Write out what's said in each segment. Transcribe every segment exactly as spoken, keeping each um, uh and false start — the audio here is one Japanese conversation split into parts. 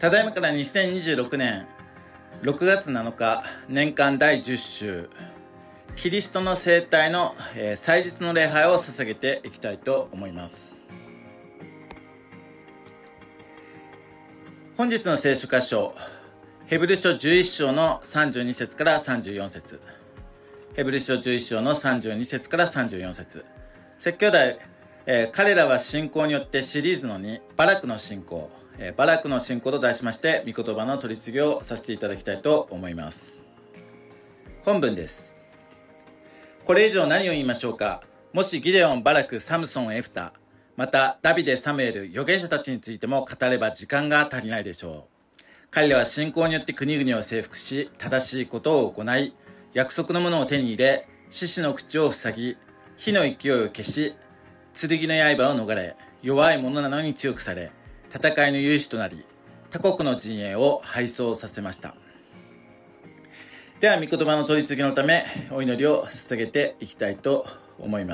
ただいまからにせんにじゅうろくねんろくがつなのか、年間だいじゅっ週キリストの生誕の、えー、祭日の礼拝を捧げていきたいと思います。本日の聖書箇所、ヘブル書じゅういっ章のさんじゅうに節からさんじゅうよん節、ヘブル書じゅういっ章のさんじゅうに節からさんじゅうよん節。説教題、えー、彼らは信仰によってシリーズのに、バラクの信仰、えー、バラクの信仰と題しまして、御言葉の取り次ぎをさせていただきたいと思います。本文です。これ以上何を言いましょうか。もしギデオン、バラク、サムソン、エフタ、またダビデ、サムエル、預言者たちについても語れば時間が足りないでしょう。彼らは信仰によって国々を征服し、正しいことを行い、約束のものを手に入れ、獅子の口を塞ぎ、火の勢いを消し、剣の刃を逃れ、弱い者なのに強くされ、戦いの勇士となり、他国の陣営を敗走させました。では、御言葉の取り次ぎのため、お祈りを捧げていきたいと思います。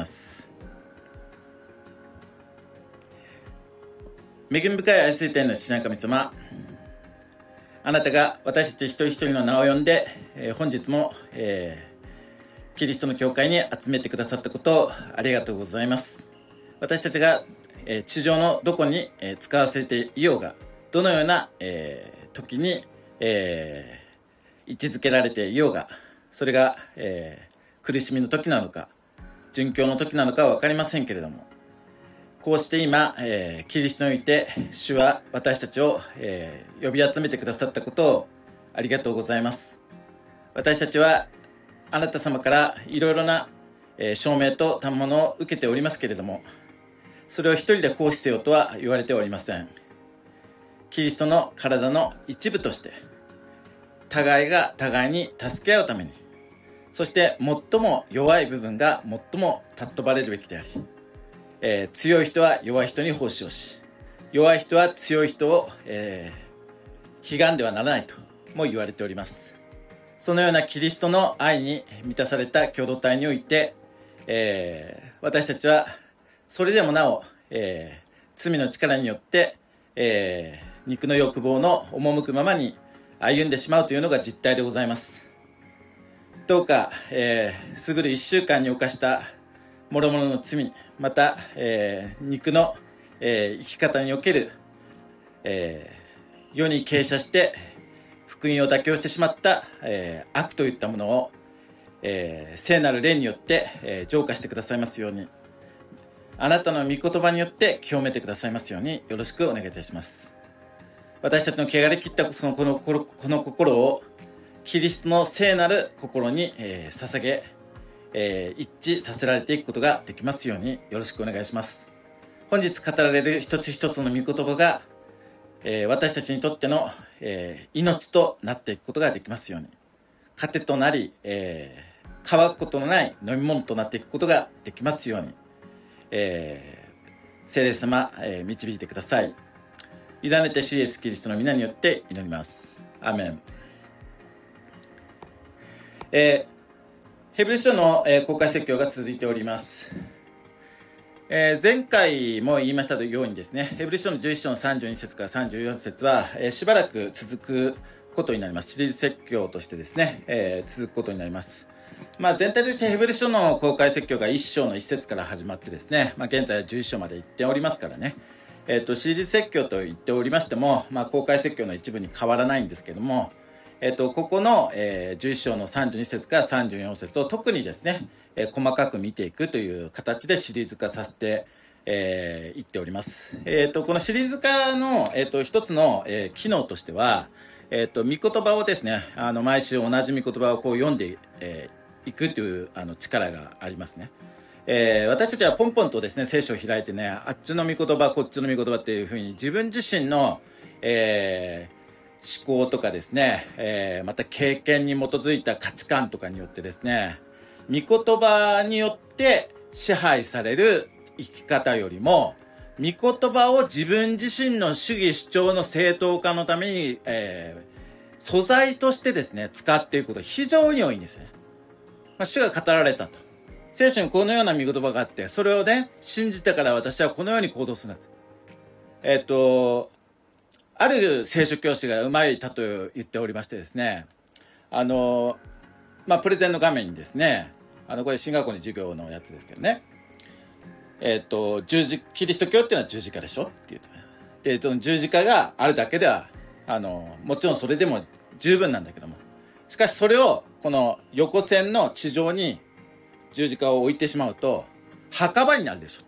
恵み深い愛する天の父なる神様、あなたが私たち一人一人の名を呼んで、えー、本日も、えー、キリストの教会に集めてくださったことをありがとうございます。私たちが、えー、地上のどこに、えー、使わせていようが、どのような、えー、時に、えー、位置づけられていようが、それが、えー、苦しみの時なのか、殉教の時なのかは分かりませんけれども、こうして今、えー、キリストにおいて主は私たちを、えー、呼び集めてくださったことをありがとうございます。私たちはあなた様からいろいろな、えー、証明と賜物を受けておりますけれども、それを一人で行使せよとは言われておりません。キリストの体の一部として互いが互いに助け合うために、そして最も弱い部分が最も尊ばれるべきであり、えー、強い人は弱い人に奉仕をし、弱い人は強い人を、えー、悲願ではならないとも言われております。そのようなキリストの愛に満たされた共同体において、えー、私たちはそれでもなお、えー、罪の力によって、えー、肉の欲望の赴くままに歩んでしまうというのが実態でございます。どうか、えー、過ぐる一週間に犯した諸々の罪、また、えー、肉の、えー、生き方における、えー、世に傾斜して福音を妥協してしまった、えー、悪といったものを、えー、聖なる霊によって、えー、浄化してくださいますように、あなたの御言葉によって清めてくださいますようによろしくお願いいたします。私たちの汚れ切ったそのこの、この心をキリストの聖なる心に、えー、捧げ、えー、一致させられていくことができますようによろしくお願いします。本日語られる一つ一つの御言葉が、えー、私たちにとっての、えー、命となっていくことができますように、糧となり、えー、乾くことのない飲み物となっていくことができますように、えー、聖霊様、えー、導いてください。委ねて主イエスキリストの皆によって祈ります。アーメン。えーヘブル書の、えー、公開説教が続いております。えー、前回も言いましたようにですね、ヘブル書のじゅういっ章のさんじゅうに節からさんじゅうよん節は、えー、しばらく続くことになります。シリーズ説教としてですね、えー、続くことになります。まあ、全体としてヘブル書の公開説教がいっ章のいち節から始まってですね、まあ、現在はじゅういっ章まで行っておりますからね、えー、とシリーズ説教と言っておりましても、まあ、公開説教の一部に変わらないんですけども、えっと、ここの、えー、じゅういっ章のさんじゅうに節からさんじゅうよん節を特にですね、えー、細かく見ていくという形でシリーズ化させて、えー、いっております。えっと、このシリーズ化の、えー、と一つの、えー、機能としては、えー、と御言葉をですね、あの毎週同じ御言葉をこう読んで、えー、いくというあの力がありますね。えー、私たちはポンポンとですね聖書を開いてね、あっちの御言葉こっちの御言葉っていうふうに自分自身の、えー思考とかですね、えー、また経験に基づいた価値観とかによってですね、御言葉によって支配される生き方よりも、御言葉を自分自身の主義主張の正当化のために、えー、素材としてですね使っていくことが非常に多いんですね。まあ、主が語られたと、聖書にこのような御言葉があって、それをね信じてから私はこのように行動するんだと、えっとある聖書教師がうまい例えを言っておりましてですね、あの、まあ、プレゼンの画面にですね、あの、これ進学校の授業のやつですけどね、えっと、十字、キリスト教っていうのは十字架でしょって言って、で、その十字架があるだけでは、あの、もちろんそれでも十分なんだけども、しかしそれを、この横線の地上に十字架を置いてしまうと、墓場になるでしょって。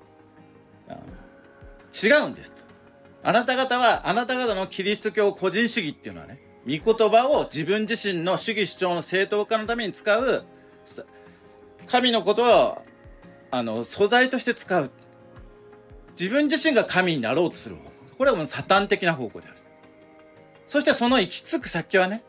違うんですと。あなた方は、あなた方のキリスト教個人主義っていうのはね、御言葉を自分自身の主義主張の正当化のために使う、神のことを、あの、素材として使う。自分自身が神になろうとする方向。これはもうサタン的な方向である。そしてその行き着く先はね、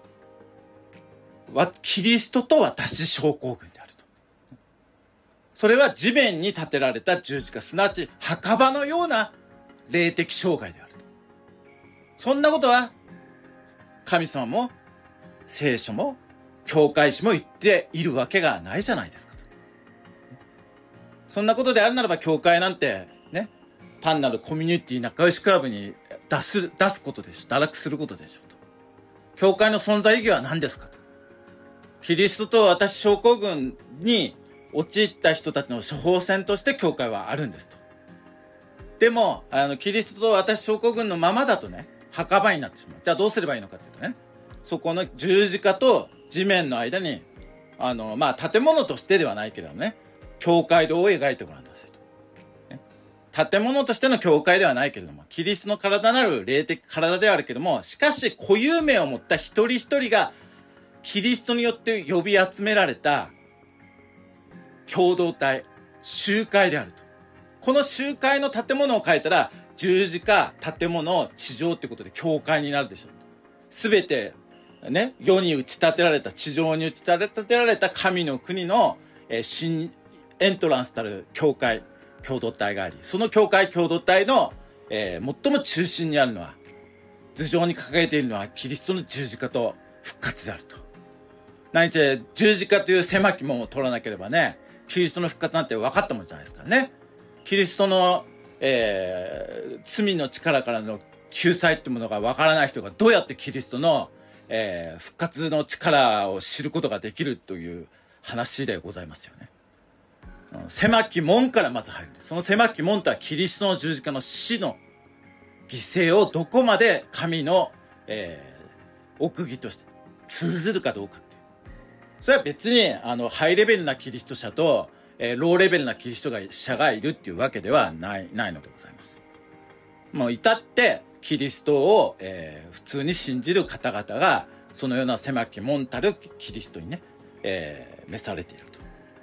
キリストと私症候群であると。それは地面に建てられた十字架、すなわち墓場のような霊的障害であると。そんなことは神様も聖書も教会史も言っているわけがないじゃないですかと。そんなことであるならば教会なんてね、単なるコミュニティ仲良しクラブに出す、出すことでしょ。堕落することでしょと。教会の存在意義は何ですかと。キリストと私症候群に陥った人たちの処方箋として教会はあるんですと。でも、あの、キリストと私症候群のままだとね、墓場になってしまう。じゃあどうすればいいのかっていうとね、そこの十字架と地面の間に、あの、まあ、建物としてではないけれどもね、教会堂を描いてごらんなさいと。ね、建物としての教会ではないけれども、キリストの体なる霊的体ではあるけれども、しかし固有名を持った一人一人が、キリストによって呼び集められた共同体、集会であると。この集会の建物を変えたら、十字架、建物、地上ってことで教会になるでしょうと。すべて、ね、世に打ち立てられた、地上に打ち立てられた神の国の、えー、新エントランスたる教会、共同体があり、その教会共同体の、えー、最も中心にあるのは、頭上に掲げているのはキリストの十字架と復活であると。何せ十字架という狭き門を取らなければね、キリストの復活なんて分かったもんじゃないですからね。キリストの、えー、罪の力からの救済ってものが分からない人がどうやってキリストの、えー、復活の力を知ることができるという話でございますよね。狭き門からまず入る。その狭き門とはキリストの十字架の死の犠牲をどこまで神の、えー、奥義として通ずるかどうかっていう。それは別にあのハイレベルなキリスト者と、えー、ローレベルなキリスト者がいるっていうわけではないないのでございます。もう至ってキリストを、えー、普通に信じる方々がそのような狭き門たるキリストにね、えー、召されていると。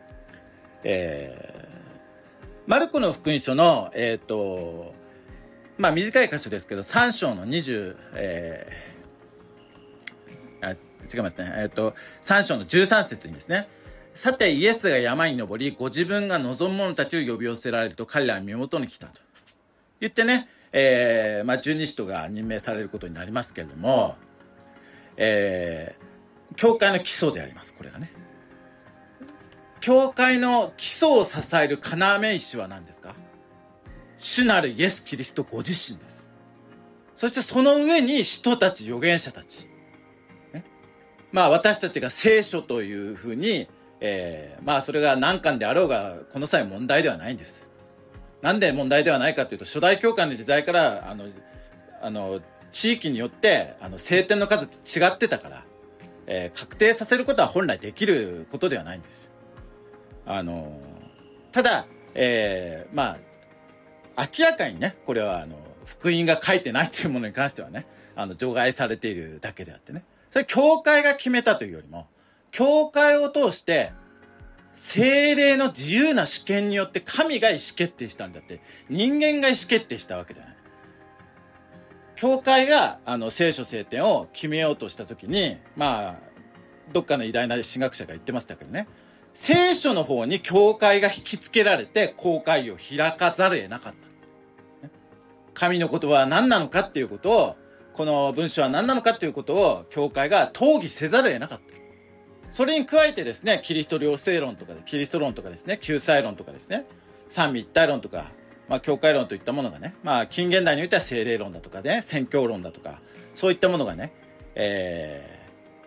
えー、マルコの福音書のえっとまあ短い箇所ですけどさん章のにじゅう、えー、あ違いますね。えっとさん章のじゅうさん節にですね。さてイエスが山に登りご自分が望む者たちを呼び寄せられると彼らは身元に来たと言ってね、えー、まあ十二使徒が任命されることになりますけれども、えー、教会の基礎でありますこれがね。教会の基礎を支える要石は何ですか？主なるイエス・キリストご自身です。そしてその上に使徒たち、預言者たち、ね、まあ私たちが聖書というふうに、えー、まあそれが何巻であろうがこの際問題ではないんです。なんで問題ではないかというと、初代教会の時代からあのあの地域によってあの聖典の数って違ってたから、えー、確定させることは本来できることではないんですよ。あのただ、えー、まあ明らかにねこれはあの福音が書いてないというものに関してはねあの除外されているだけであってね、それ教会が決めたというよりも教会を通して聖霊の自由な主権によって神が意思決定したんだって、人間が意思決定したわけではない。教会があの聖書聖典を決めようとしたときに、まあどっかの偉大な神学者が言ってましたけどね、聖書の方に教会が引きつけられて公会を開かざるを得なかった。神の言葉は何なのかっていうことを、この文章は何なのかっていうことを教会が討議せざるを得なかった。それに加えてですね、キリスト両性論とかで、キリスト論とかですね、救済論とかですね、三位一体論とか、 まあ、教会論といったものがね、まあ、近現代においては聖霊論だとかね、宣教論だとか、そういったものがね、え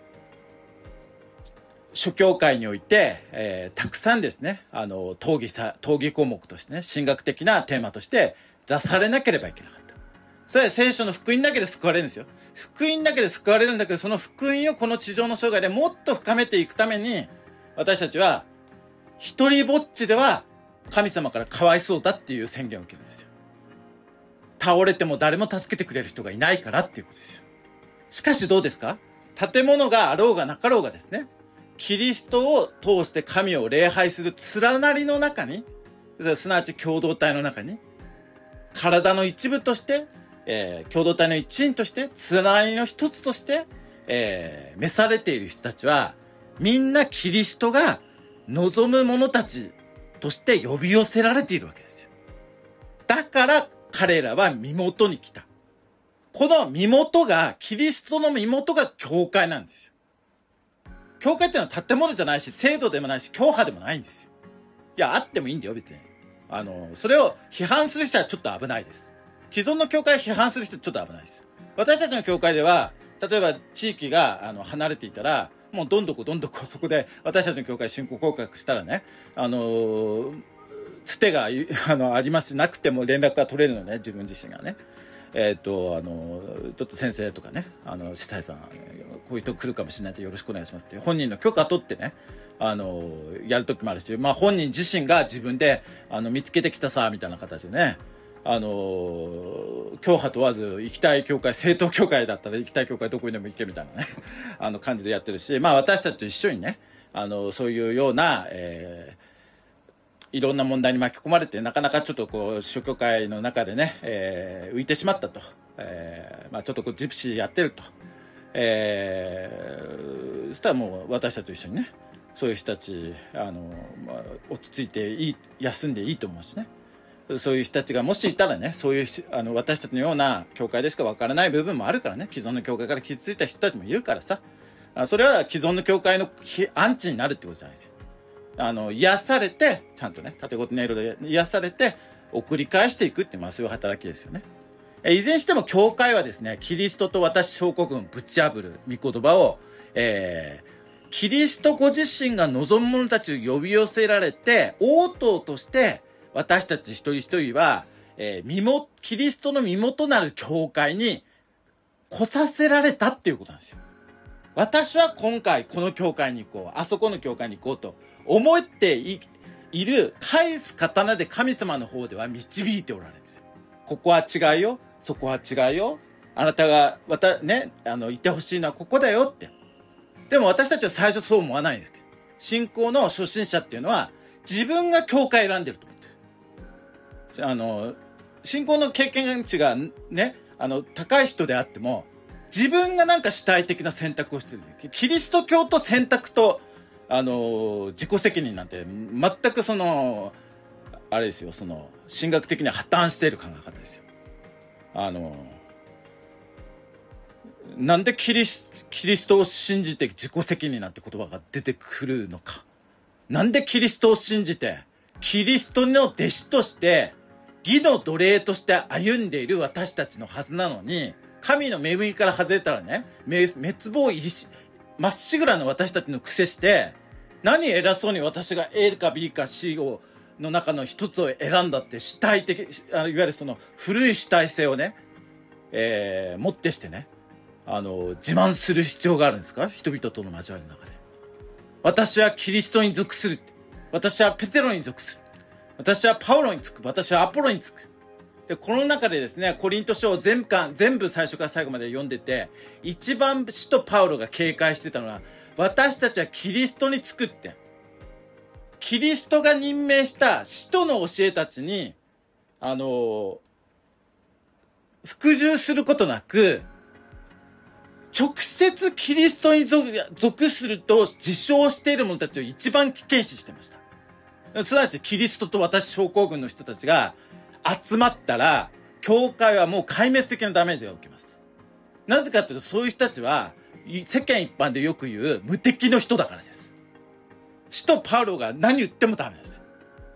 ー、諸教会において、えー、たくさんですね、あの、討議さ、討議項目としてね、神学的なテーマとして出されなければいけなかった。それは聖書の福音だけで救われるんですよ。福音だけで救われるんだけど、その福音をこの地上の生涯でもっと深めていくために、私たちは、一人ぼっちでは神様からかわいそうだっていう宣言を受けるんですよ。倒れても誰も助けてくれる人がいないからっていうことですよ。しかしどうですか？建物があろうがなかろうがですね、キリストを通して神を礼拝する連なりの中に、すなわち共同体の中に、体の一部として、えー、共同体の一員として、連なりの一つとして、えー、召されている人たちは、みんなキリストが望む者たちとして呼び寄せられているわけですよ。だから彼らは身元に来た。この身元が、キリストの身元が教会なんですよ。教会っていうのは建物じゃないし、制度でもないし、教派でもないんですよ。いや、あってもいいんだよ、別に。あの、それを批判する人はちょっと危ないです。既存の教会を批判する人はちょっと危ないです。私たちの教会では、例えば地域があの離れていたら、もうどんどこどんどこそこで私たちの教会信仰告白したらね、あのー、つてがあのありますし、なくても連絡が取れるのね、自分自身がね。えっ、ー、と、あの、ちょっと先生とかね、あの、司祭さん、こういう人来るかもしれないんでよろしくお願いしますって、本人の許可取ってね、あの、やるときもあるし、まあ本人自身が自分で、あの、見つけてきたさ、みたいな形でね、あの、教派問わず行きたい教会、正統教会だったら行きたい教会どこにでも行けみたいなね、あの感じでやってるし、まあ私たちと一緒にね、あの、そういうような、えー、いろんな問題に巻き込まれて、なかなかちょっとこう、諸教会の中でね、えー、浮いてしまったと。えー、まあちょっとこう、ジプシーやってると。えー、そしたらもう私たちと一緒にね、そういう人たち、あの、まあ、落ち着いていい、休んでいいと思うしね。そういう人たちがもしいたらね、そういう、あの、私たちのような教会でしかわからない部分もあるからね、既存の教会から傷ついた人たちもいるからさ、それは既存の教会のアンチになるってことじゃないですよ。あの、癒されて、ちゃんとね、縦ごと音色で癒されて、送り返していくって、まあそういう働きですよね。え、いずれにしても教会はですね、キリストと私症候群ぶち破る御言葉を、えー、キリストご自身が望む者たちを呼び寄せられて、応答として、私たち一人一人は、えー、身も、キリストの身元なる教会に来させられたっていうことなんですよ。私は今回この教会に行こう、あそこの教会に行こうと思ってい、いる返す刀で神様の方では導いておられるんですよ。ここは違うよ、そこは違うよ、あなたが、わた、ね、あの、いてほしいのはここだよって。でも私たちは最初そう思わないんですけど、信仰の初心者っていうのは自分が教会選んでると思ってる。あの、信仰の経験値がね、あの、高い人であっても、自分がなんか主体的な選択をしてる。キリスト教と選択と、あの、自己責任なんて、全くその、あれですよ、その、神学的には破綻している考え方ですよ。あの、なんでキリス、キリストを信じて自己責任なんて言葉が出てくるのか。なんでキリストを信じて、キリストの弟子として、義の奴隷として歩んでいる私たちのはずなのに、神の恵みから外れたらね、滅亡入りし、まっしぐらの私たちの癖して、何偉そうに私が A か B か C をの中の一つを選んだって主体的、いわゆるその古い主体性をね、えー、もってしてね、あの、自慢する必要があるんですか？人々との交わりの中で。私はキリストに属する。私はペテロに属する。私はパウロにつく。私はアポロにつく。で、この中でですね、コリント書を全巻、全部最初から最後まで読んでて、一番使徒パウロが警戒してたのは、私たちはキリストにつくって。キリストが任命した使徒の教えたちに、あの、服従することなく、直接キリストに属すると自称している者たちを一番危険視してました。すなわちキリストと私症候群の人たちが集まったら、教会はもう壊滅的なダメージが起きます。なぜかというと、そういう人たちは世間一般でよく言う無敵の人だからです。使徒パウロが何言ってもダメです。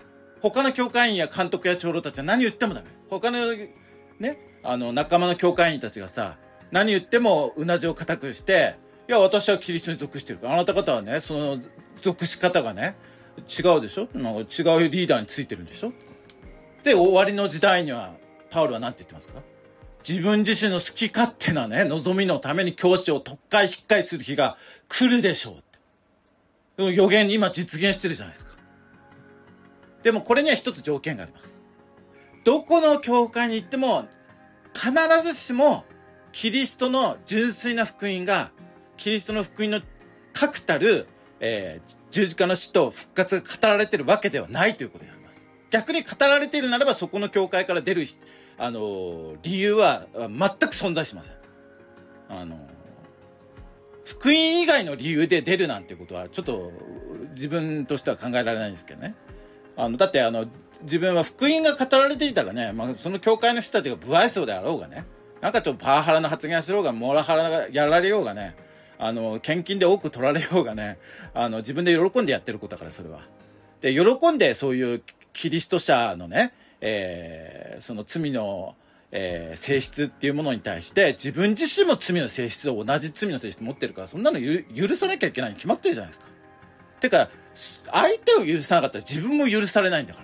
他の教会員や監督や長老たちは何言ってもダメ。他のね、あの仲間の教会員たちがさ、何言ってもうなじを固くして、いや私はキリストに属してるから、あなた方はね、その属し方がね違うでしょ、なんか違うリーダーについてるんでしょ。で終わりの時代にはパウロは何て言ってますか。自分自身の好き勝手なね望みのために教師を特会引っかいする日が来るでしょうって。でも予言に今実現してるじゃないですか。でもこれには一つ条件があります。どこの教会に行っても必ずしもキリストの純粋な福音が、キリストの福音の確たる、えー、十字架の死と復活が語られているわけではないということになります。逆に語られているならば、そこの教会から出る、あのー、理由は全く存在しません。あのー、福音以外の理由で出るなんてことはちょっと自分としては考えられないんですけどね。あのだってあの自分は福音が語られていたらね、まあ、その教会の人たちが不愛想であろうがね、なんかちょっとパワハラな発言しろうが、モラハラがやられようがね、あの献金で多く取られようがね、あの自分で喜んでやってることだから、それはで喜んでそういうキリスト者のね、えー、その罪の、えー、性質っていうものに対して自分自身も罪の性質を同じ罪の性質持ってるから、そんなの許さなきゃいけないに決まってるじゃないですか。てか相手を許さなかったら自分も許されないんだから、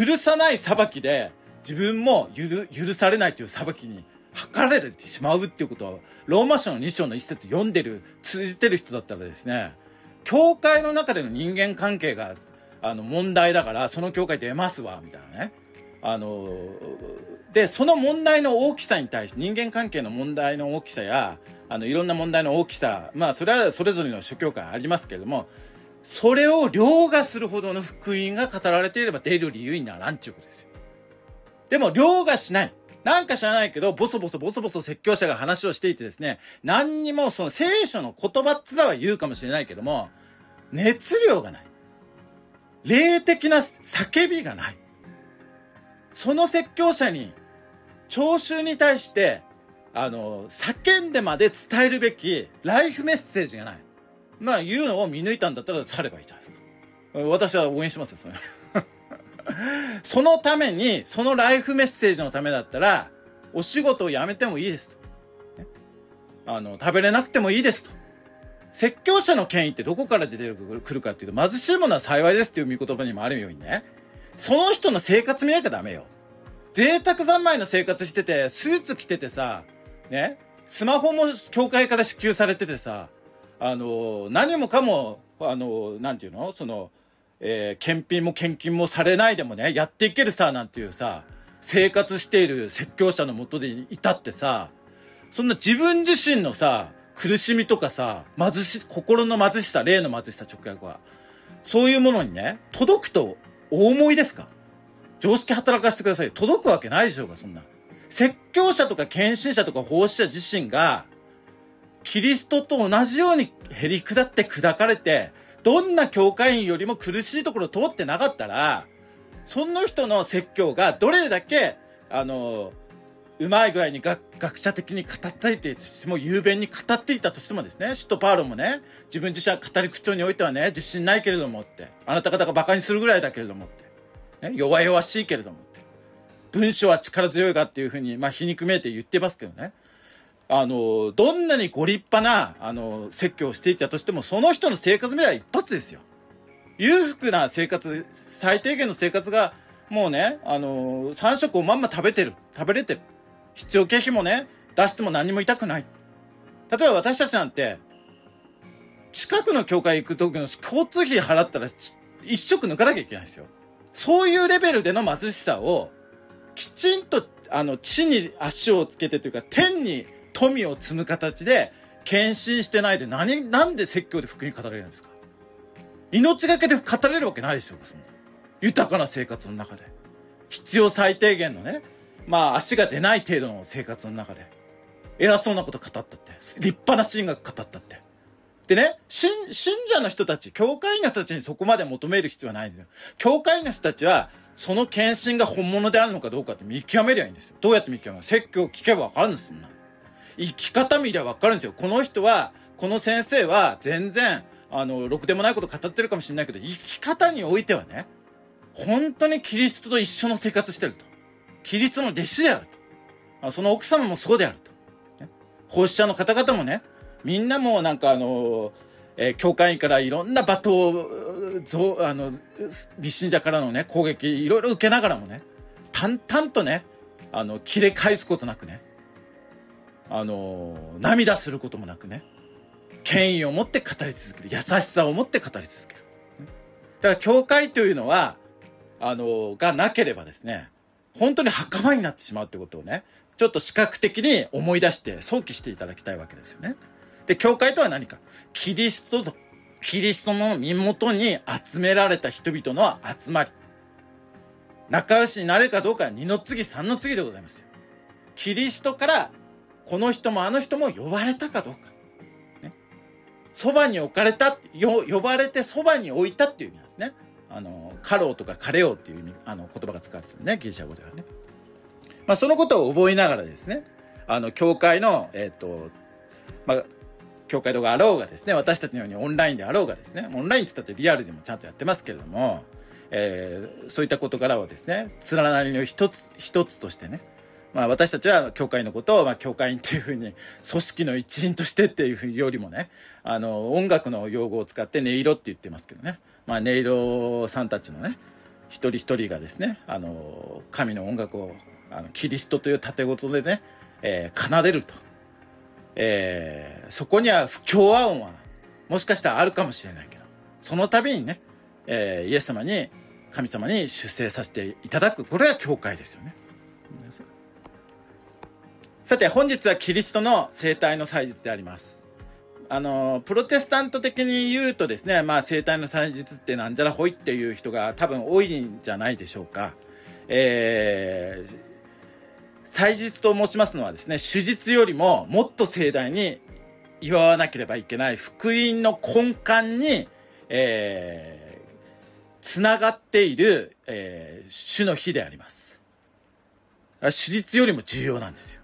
許さない裁きで自分も許、許されないという裁きに図られてしまうっていうことは、ローマ書のに章の一節読んでる、通じてる人だったらですね、教会の中での人間関係があの問題だからその教会出ますわみたいなね、あのでその問題の大きさに対して、人間関係の問題の大きさやあのいろんな問題の大きさ、まあそれはそれぞれの諸教会ありますけれども、それを凌駕するほどの福音が語られていれば出る理由にならんっていうことですよ。でも凌駕しない、なんか知らないけどボソボソボソボソ説教者が話をしていてですね、何にもその聖書の言葉っつらは言うかもしれないけども、熱量がない、霊的な叫びがない、その説教者に聴衆に対してあの叫んでまで伝えるべきライフメッセージがない。まあ言うのを見抜いたんだったら去ればいいじゃないですか。私は応援しますよそれそのために、そのライフメッセージのためだったらお仕事を辞めてもいいですと、ね、あの食べれなくてもいいですと。説教者の権威ってどこから出てくるかっていうと、貧しいものは幸いですっていう御言葉にもあるようにね、その人の生活見なきゃダメよ。贅沢三昧の生活してて、スーツ着ててさ、ね、スマホも教会から支給されててさ、あの何もかもあのなんていうの、その、えー、献品も献金もされないでもねやっていけるさなんていうさ生活している説教者のもとでいたってさ、そんな自分自身のさ苦しみとかさ、貧し心の貧しさ、霊の貧しさ、直訳はそういうものにね届くとお思いですか。常識働かせてください。届くわけないでしょうか。そんな説教者とか献身者とか奉仕者自身がキリストと同じようにへり下って砕かれて、どんな教会員よりも苦しいところを通ってなかったら、その人の説教がどれだけあのうまい具合に 学, 学者的に語っていてとしても、雄弁に語っていたとしてもですね、使徒パウロもね、自分自身は語り口調においてはね自信ないけれどもって、あなた方がバカにするぐらいだけれどもって、ね、弱々しいけれどもって、文章は力強いがっていうふうに、まあ、皮肉めいて言ってますけどね、あのどんなにご立派なあの説教をしていたとしても、その人の生活目は一発ですよ。裕福な生活、最低限の生活がもうね、あのさん食をまんま食べてる、食べれてる、必要経費もね出しても何も痛くない。例えば私たちなんて近くの教会行く時の交通費払ったら一食抜かなきゃいけないですよ。そういうレベルでの貧しさをきちんとあの地に足をつけてというか、天に富を積む形で献身してないで、何なんで説教で福音語れるんですか。命がけで語れるわけないでしょうか。そんな豊かな生活の中で必要最低限のね、まあ足が出ない程度の生活の中で偉そうなこと語ったって、立派な神学語ったってでね、信者の人たち、教会員の人たちにそこまで求める必要はないんですよ。教会員の人たちはその献身が本物であるのかどうかって見極めりゃいいんですよ。どうやって見極めるの？説教を聞けば分かるんですよ。生き方見りゃ分かるんですよ。この人は、この先生は全然あのろくでもないこと語ってるかもしれないけど、生き方においてはね、 本当にキリストと一緒の生活してると。キリストの弟子であると。その奥様もそうであると。ね、奉仕者の方々もね、みんなもうなんかあの、えー、教会員からいろんな罵倒、あの、未信者からのね、攻撃、いろいろ受けながらもね、淡々とね、あの、切れ返すことなくね、あの、涙することもなくね、権威を持って語り続ける。優しさを持って語り続ける。だから教会というのは、あの、がなければですね、本当に袴になってしまうということをね、ちょっと視覚的に思い出して想起していただきたいわけですよね。で、教会とは何か。キリストと、キリストの身元に集められた人々の集まり。仲良しになれるかどうかは二の次三の次でございますよ。キリストからこの人もあの人も呼ばれたかどうか。ね。そばに置かれた、よ呼ばれてそばに置いたっていう意味なんですね。あの、カローとかカレオっていう意味、あの言葉が使われてるね、ギリシャ語ではね。まあそのことを覚えながらですね、あの、教会の、えっと、まあ、教会堂があろうがですね、私たちのようにオンラインであろうがですね、オンラインって言ったってリアルでもちゃんとやってますけれども、えー、そういった事柄をですね、連なりの一つ一つとしてね、まあ私たちは教会のことを、まあ教会員っていうふうに、組織の一員としてっていうふうよりもね、あの、音楽の用語を使って音色って言ってますけどね、まあ音色さんたちのね、一人一人がですね、あの、神の音楽を、あのキリストという盾事でね、えー、奏でると。えー、そこには不協和音はもしかしたらあるかもしれないけど、その度にね、えー、イエス様に神様に出世させていただく、これは教会ですよね。さて本日はキリストの生体の祭日であります。あのプロテスタント的に言うとですね、まあ生体の祭日ってなんじゃらほいっていう人が多分多いんじゃないでしょうか。えー祭日と申しますのはですね、主日よりももっと盛大に祝わなければいけない福音の根幹に、えー、つながっている、えー、主の日であります。主日よりも重要なんですよ。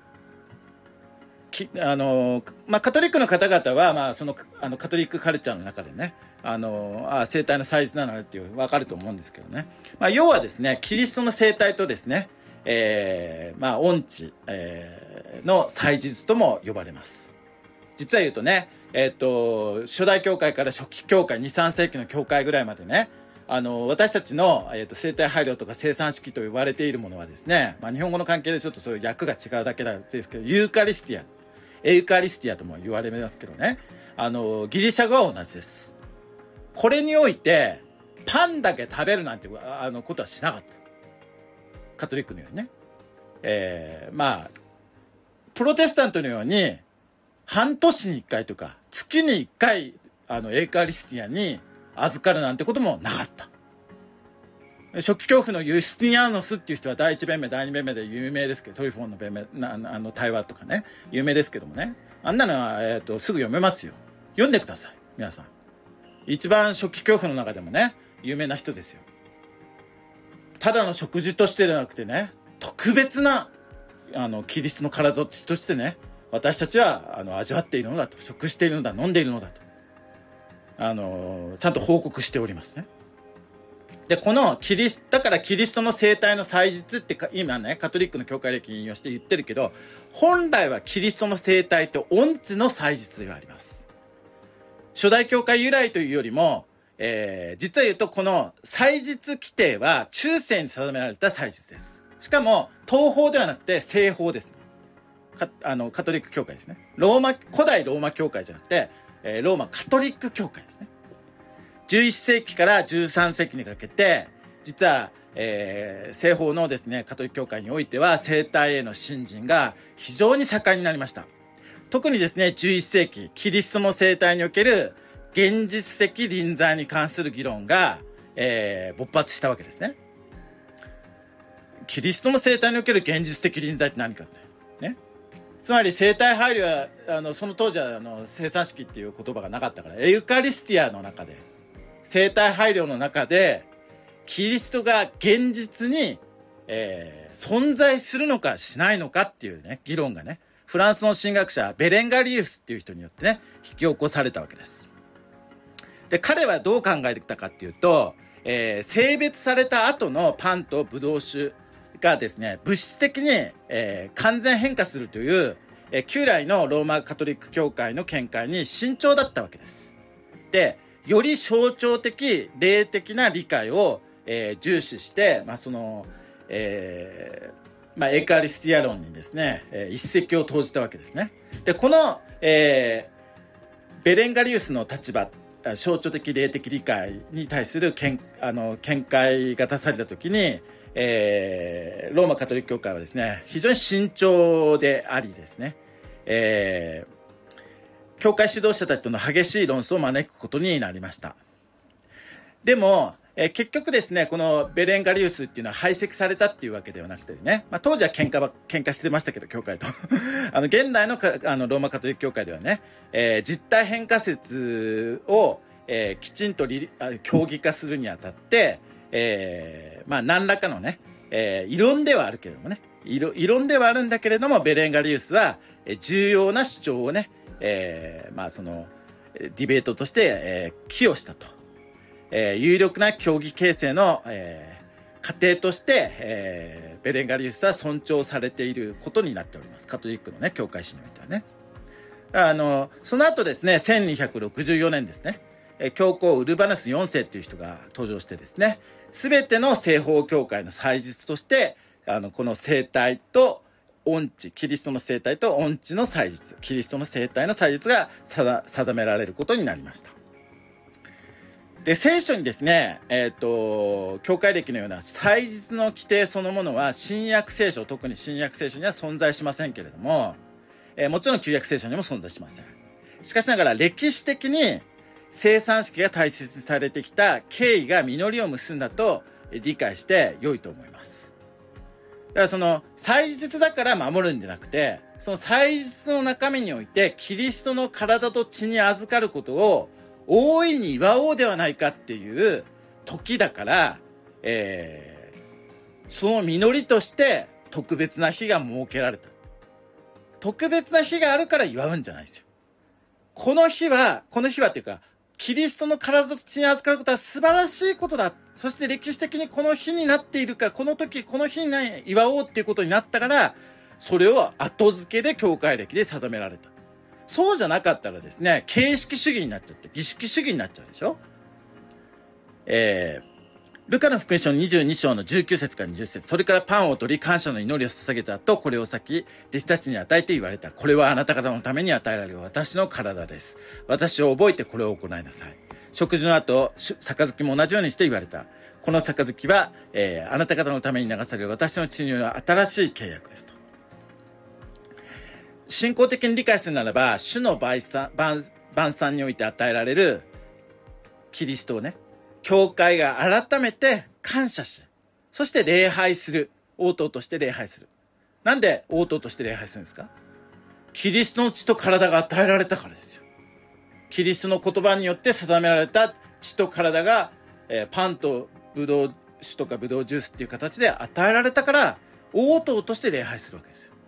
きあのまあ、カトリックの方々は、まあ、そのあのカトリックカルチャーの中でね、あのあ生体の祭日なのっていう分かると思うんですけどね、まあ、要はですね、キリストの生体とですね、えー、まあ、恩地、えー、の祭日とも呼ばれます。実は言うとね、えっと、初代教会から初期教会、に、さん世紀の教会ぐらいまでね、あの、私たちの、えっと、生体配慮とか生産式と呼ばれているものはですね、まあ、日本語の関係でちょっとそういう訳が違うだけなんですけど、ユーカリスティア、エウカリスティアとも言われますけどね、あの、ギリシャ語は同じです。これにおいて、パンだけ食べるなんてあのことはしなかった。カトリックのようにね、えー、まあプロテスタントのように半年にいっかいとか月にいっかいあのエウカリスティアに預かるなんてこともなかった。初期教父のユスティニアノスっていう人は第一弁明第二弁明で有名ですけど、トリフォンの弁明なあの対話とかね有名ですけどもね、あんなのは、えー、とすぐ読めますよ。読んでください皆さん。一番初期教父の中でもね有名な人ですよ。ただの食事としてではなくてね、特別なあのキリストの体としてね、私たちはあの味わっているのだと、食しているのだ、飲んでいるのだと、あのちゃんと報告しておりますね。でこのキリスだからキリストの生体の祭日って今ねカトリックの教会歴引用して言ってるけど、本来はキリストの生体と恩地の祭日ではあります。初代教会由来というよりも、えー、実は言うとこの祭日規定は中世に定められた祭日です。しかも東方ではなくて西方ですね。かあのカトリック教会ですね。ローマ古代ローマ教会じゃなくて、えー、ローマカトリック教会ですね。じゅういっ世紀からじゅうさん世紀にかけて実は、えー、西方のですねカトリック教会においては生体への信心が非常に盛んになりました。特にですねじゅういっ世紀キリストの生体における現実的臨在に関する議論が、えー、勃発したわけですね。キリストの生体における現実的臨在って何かってね。つまり生体配慮はあのその当時はあの生産式っていう言葉がなかったから、エウカリスティアの中で生体配慮の中でキリストが現実に、えー、存在するのかしないのかっていうね議論がね、フランスの神学者ベレンガリウスっていう人によってね引き起こされたわけです。で彼はどう考えてきたかっていうと、 えー、性別された後のパンとブドウ酒がですね、物質的に、えー、完全変化するという、えー、旧来のローマカトリック教会の見解に慎重だったわけです。で、より象徴的、霊的な理解を、えー、重視して、まあ、その、えーまあ、エカリスティア論にですね、えー、一石を投じたわけですね。で、この、えー、ベレンガリウスの立場、象徴的霊的理解に対する見あの見解が出されたときに、えー、ローマカトリック教会はですね、非常に慎重でありですね、えー、教会指導者たちとの激しい論争を招くことになりました。でも、えー、結局ですね、このベレンガリウスっていうのは排斥されたっていうわけではなくてね、まあ、当時は喧嘩ば喧嘩してましたけど、教会とあの現代のかあのローマカトリック教会ではね、えー、実体変化説を、えー、きちんと理教義化するにあたって、えー、まあ何らかのね、えー、異論ではあるけれどもね、異論、異論ではあるんだけれども、ベレンガリウスは、えー、重要な主張をね、えー、まあそのディベートとして、えー、寄与したと、えー、有力な教義形成の、えー、過程として、えー、ベレンガリウスは尊重されていることになっております。カトリックのね、教会史においてはね。あのその後ですね、せんにひゃくろくじゅうよねんですね、教皇ウルバヌスよんせいという人が登場してですね、すべての西方教会の祭日として、あのこの生体と御地、キリストの生体と御地の祭日、キリストの生体の祭日が定められることになりました。で、聖書にですね、えっと、教会歴のような祭日の規定そのものは新約聖書、特に新約聖書には存在しませんけれども、えー、もちろん旧約聖書にも存在しません。しかしながら歴史的に生産式が大切にされてきた経緯が実りを結んだと理解して良いと思います。だからその祭日だから守るんじゃなくて、その祭日の中身においてキリストの体と血に預かることを大いに祝おうではないかっていう時だから、えー、その実りとして特別な日が設けられた。特別な日があるから祝うんじゃないですよ。この日は、この日はっていうか、キリストの体と血に預かることは素晴らしいことだ。そして歴史的にこの日になっているから、この時、この日に、ね、祝おうっていうことになったから、それを後付けで教会歴で定められた。そうじゃなかったらですね、形式主義になっちゃって、儀式主義になっちゃうでしょ。えー、ルカの福音書のにじゅうにしょうのじゅうきゅうせつからにじゅっせつ、それからパンを取り感謝の祈りを捧げた後、これを先、弟子たちに与えて言われた。これはあなた方のために与えられる私の体です。私を覚えてこれを行いなさい。食事の後、杯も同じようにして言われた。この杯は、えー、あなた方のために流される私の血による新しい契約ですと。信仰的に理解するならば、主の晩餐、晩、晩餐において与えられるキリストをね、教会が改めて感謝し、そして礼拝する。応答として礼拝する。なんで応答として礼拝するんですか？キリストの血と体が与えられたからですよ。キリストの言葉によって定められた血と体が、えー、パンとブドウ酒とかブドウジュースっていう形で与えられたから、応答として礼拝するわけですよ。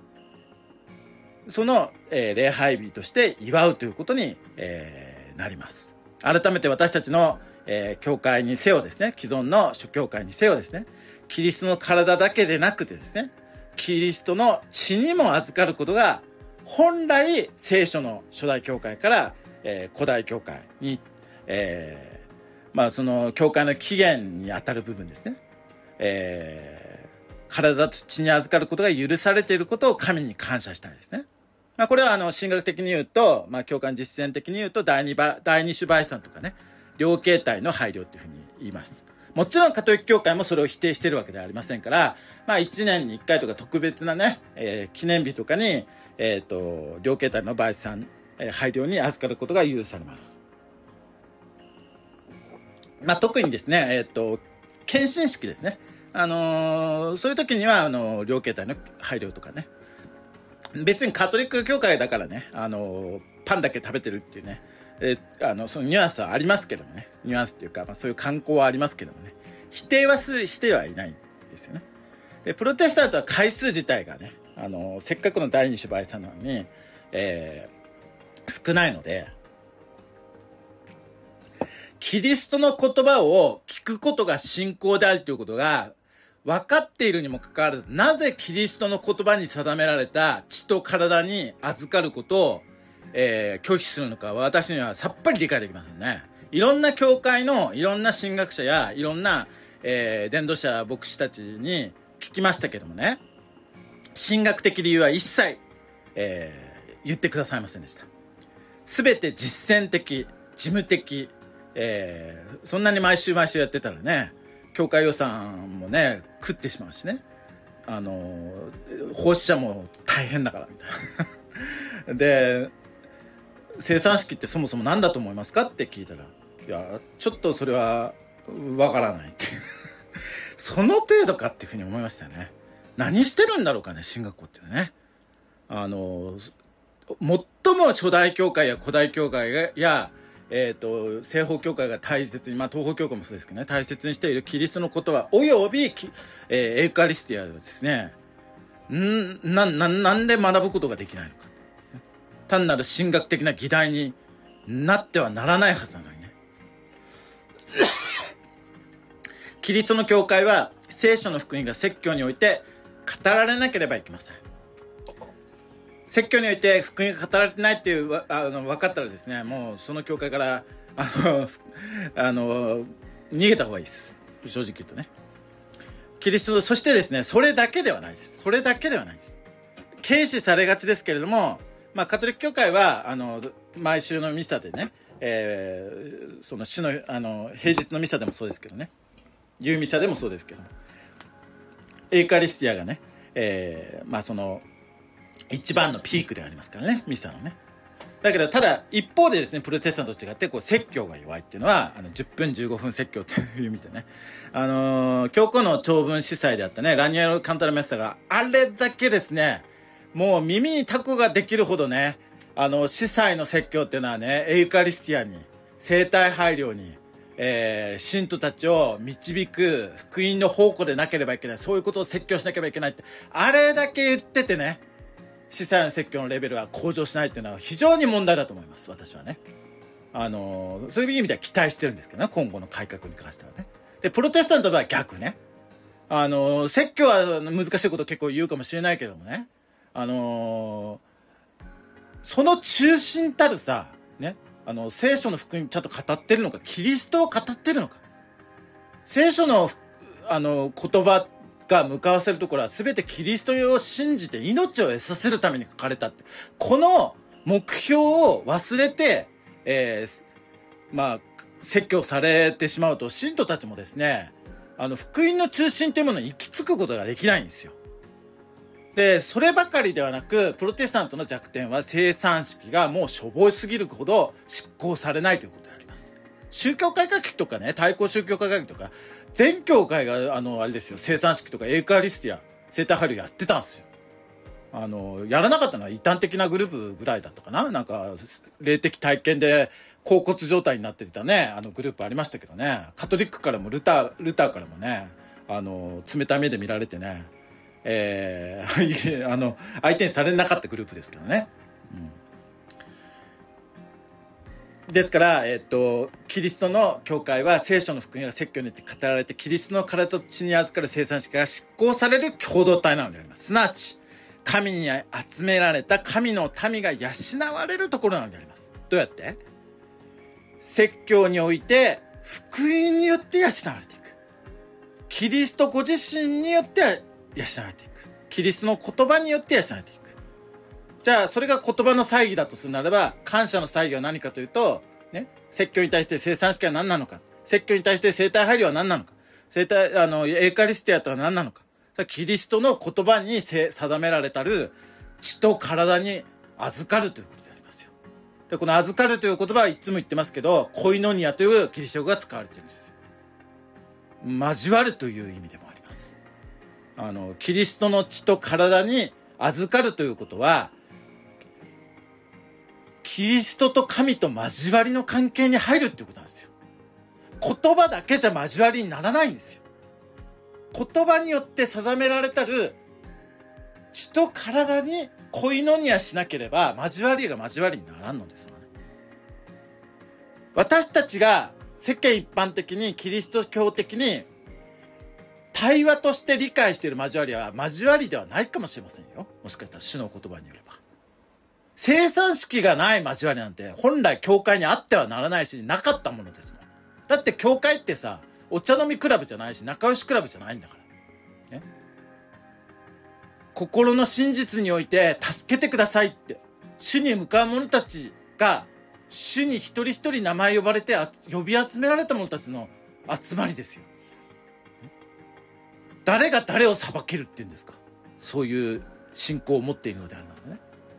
その、えー、礼拝日として祝うということに、えー、なります。改めて私たちの、えー、教会にせよですね、既存の諸教会にせよですね、キリストの体だけでなくてですね、キリストの血にも預かることが本来聖書の初代教会から、えー、古代教会に、えー、まあその教会の起源にあたる部分ですね、えー、体と血に預かることが許されていることを神に感謝したいですね。まあ、これはあの神学的に言うと、まあ、教会実践的に言うと第二ば第二種売産とかね、両形態の配慮というふうに言います。もちろんカトリック教会もそれを否定しているわけではありませんから、まあ、いちねんにいっかいとか特別なね、えー、記念日とかに、えー、と両形態の売産、えー、配慮に預かることが許されます。まあ、特にですね、えー、と献身式ですね、あのー、そういう時にはあの両形態の配慮とかね、別にカトリック教会だからね、あのパンだけ食べてるっていうね、えあのそのニュアンスはありますけどもね、ニュアンスっていうか、まあ、そういう観光はありますけどもね、否定はしてはいないんですよね。でプロテスタントは回数自体がね、あのせっかくの第二種売産なのに、えー、少ないので、 キリストの言葉を聞くことが信仰であるということが分かっているにもかかわらず、なぜキリストの言葉に定められた血と体に預かることを、えー、拒否するのか、私にはさっぱり理解できませんね。いろんな教会のいろんな神学者やいろんな、えー、伝道者牧師たちに聞きましたけどもね、神学的理由は一切、えー、言ってくださいませんでした。すべて実践的、事務的、えー、そんなに毎週毎週やってたらね、教会予算もね食ってしまうしね、あの奉仕者も大変だからみたいなで、生産式ってそもそも何だと思いますかって聞いたら、いやちょっとそれはわからないってその程度かっていうふうに思いましたよね。何してるんだろうかね、神学校っていうね。あの最も初代教会や古代教会や、えー、と西方教会が大切に、まあ、東方教会もそうですけどね、大切にしているキリストの言葉および、えー、エウカリスティアはですね、ん な, な, なんで学ぶことができないのか、単なる神学的な議題になってはならないはずなのにねキリストの教会は聖書の福音が説教において語られなければいけません。説教において福音が語られてないっていうあの分かったらですね、もうその教会からあのあの逃げた方がいいです、正直言うとね。キリスト、そしてですね、それだけではないです。それだけではないです。軽視されがちですけれども、まあ、カトリック教会はあの毎週のミサでね、えー、その主の、あの平日のミサでもそうですけどね、夕ミサでもそうですけども、エウカリスティアがね、えー、まあその一番のピークでありますからね、ミサのね。だけどただ一方でですね、プロテスタントと違ってこう説教が弱いっていうのは、あのじゅっぷんじゅうごふん説教っていう意味でね、あのー、教皇の長文司祭であったねラニエロ・カンタラメッサがあれだけですね、もう耳にタコができるほどね、あの司祭の説教っていうのはね、エウカリスティアに生体配慮に、えー、信徒たちを導く福音の宝庫でなければいけない、そういうことを説教しなければいけないって、あれだけ言っててね、司祭の説教のレベルが向上しないっていうのは非常に問題だと思います、私はね。あのー、そういう意味では期待してるんですけどね、今後の改革に関してはね。でプロテスタントでは逆ね、あのー、説教は難しいこと結構言うかもしれないけどもね、あのー、その中心たるさね、あの聖書の福音ちゃんと語ってるのか、キリストを語ってるのか、聖書のあの言葉が向かわせるところは全てキリストを信じて命を得させるために書かれたって、この目標を忘れて、えー、まあ説教されてしまうと、信徒たちもですね、あの福音の中心というものに行き着くことができないんですよ。でそればかりではなく、プロテスタントの弱点は生産式がもうしょぼいすぎるほど執行されないということであります。宗教改革期とかね、対抗宗教改革期とか全教会があのあれですよ、生産式とかエウカリスティア、生体配慮やってたんですよ。あのやらなかったのは異端的なグループぐらいだったかな。なんか霊的体験で恍惚状態になっていたね、あのグループありましたけどね、カトリックからもルタールターからもね、あの冷たい目で見られてね、えー、あの相手にされなかったグループですけどね、うん、ですから、えー、っとキリストの教会は聖書の福音が説教によって語られて、キリストの体と血に預かる生産式が執行される共同体なのであります。すなわち神に集められた神の民が養われるところなのであります。どうやって？説教において福音によって養われていく、キリストご自身によって養われていく、キリストの言葉によって養われていく。じゃあそれが言葉の祭儀だとするならば、感謝の祭儀は何かというと、ね、説教に対して生産式は何なのか、説教に対して生体配慮は何なのか、生体あのエウカリスティアとは何なのか、キリストの言葉に定められたる血と体に預かるということでありますよ。でこの預かるという言葉はいつも言ってますけど、コイノニアというキリスト語が使われているんですよ。交わるという意味でもあります。あのキリストの血と体に預かるということは、キリストと神と交わりの関係に入るっていうことなんですよ。言葉だけじゃ交わりにならないんですよ。言葉によって定められたる血と体にコイノニアしなければ交わりが交わりにならんのですよね。私たちが世間一般的にキリスト教的に対話として理解している交わりは交わりではないかもしれませんよ。もしかしたら主の言葉によれば。生産式がない交わりなんて本来教会にあってはならないし、なかったものですもん。だって教会ってさ、お茶飲みクラブじゃないし、仲良しクラブじゃないんだから。ね、心の真実において助けてくださいって、主に向かう者たちが、主に一人一人名前呼ばれて呼び集められた者たちの集まりですよ。誰が誰を裁けるっていうんですか。そういう信仰を持っているのであるならね。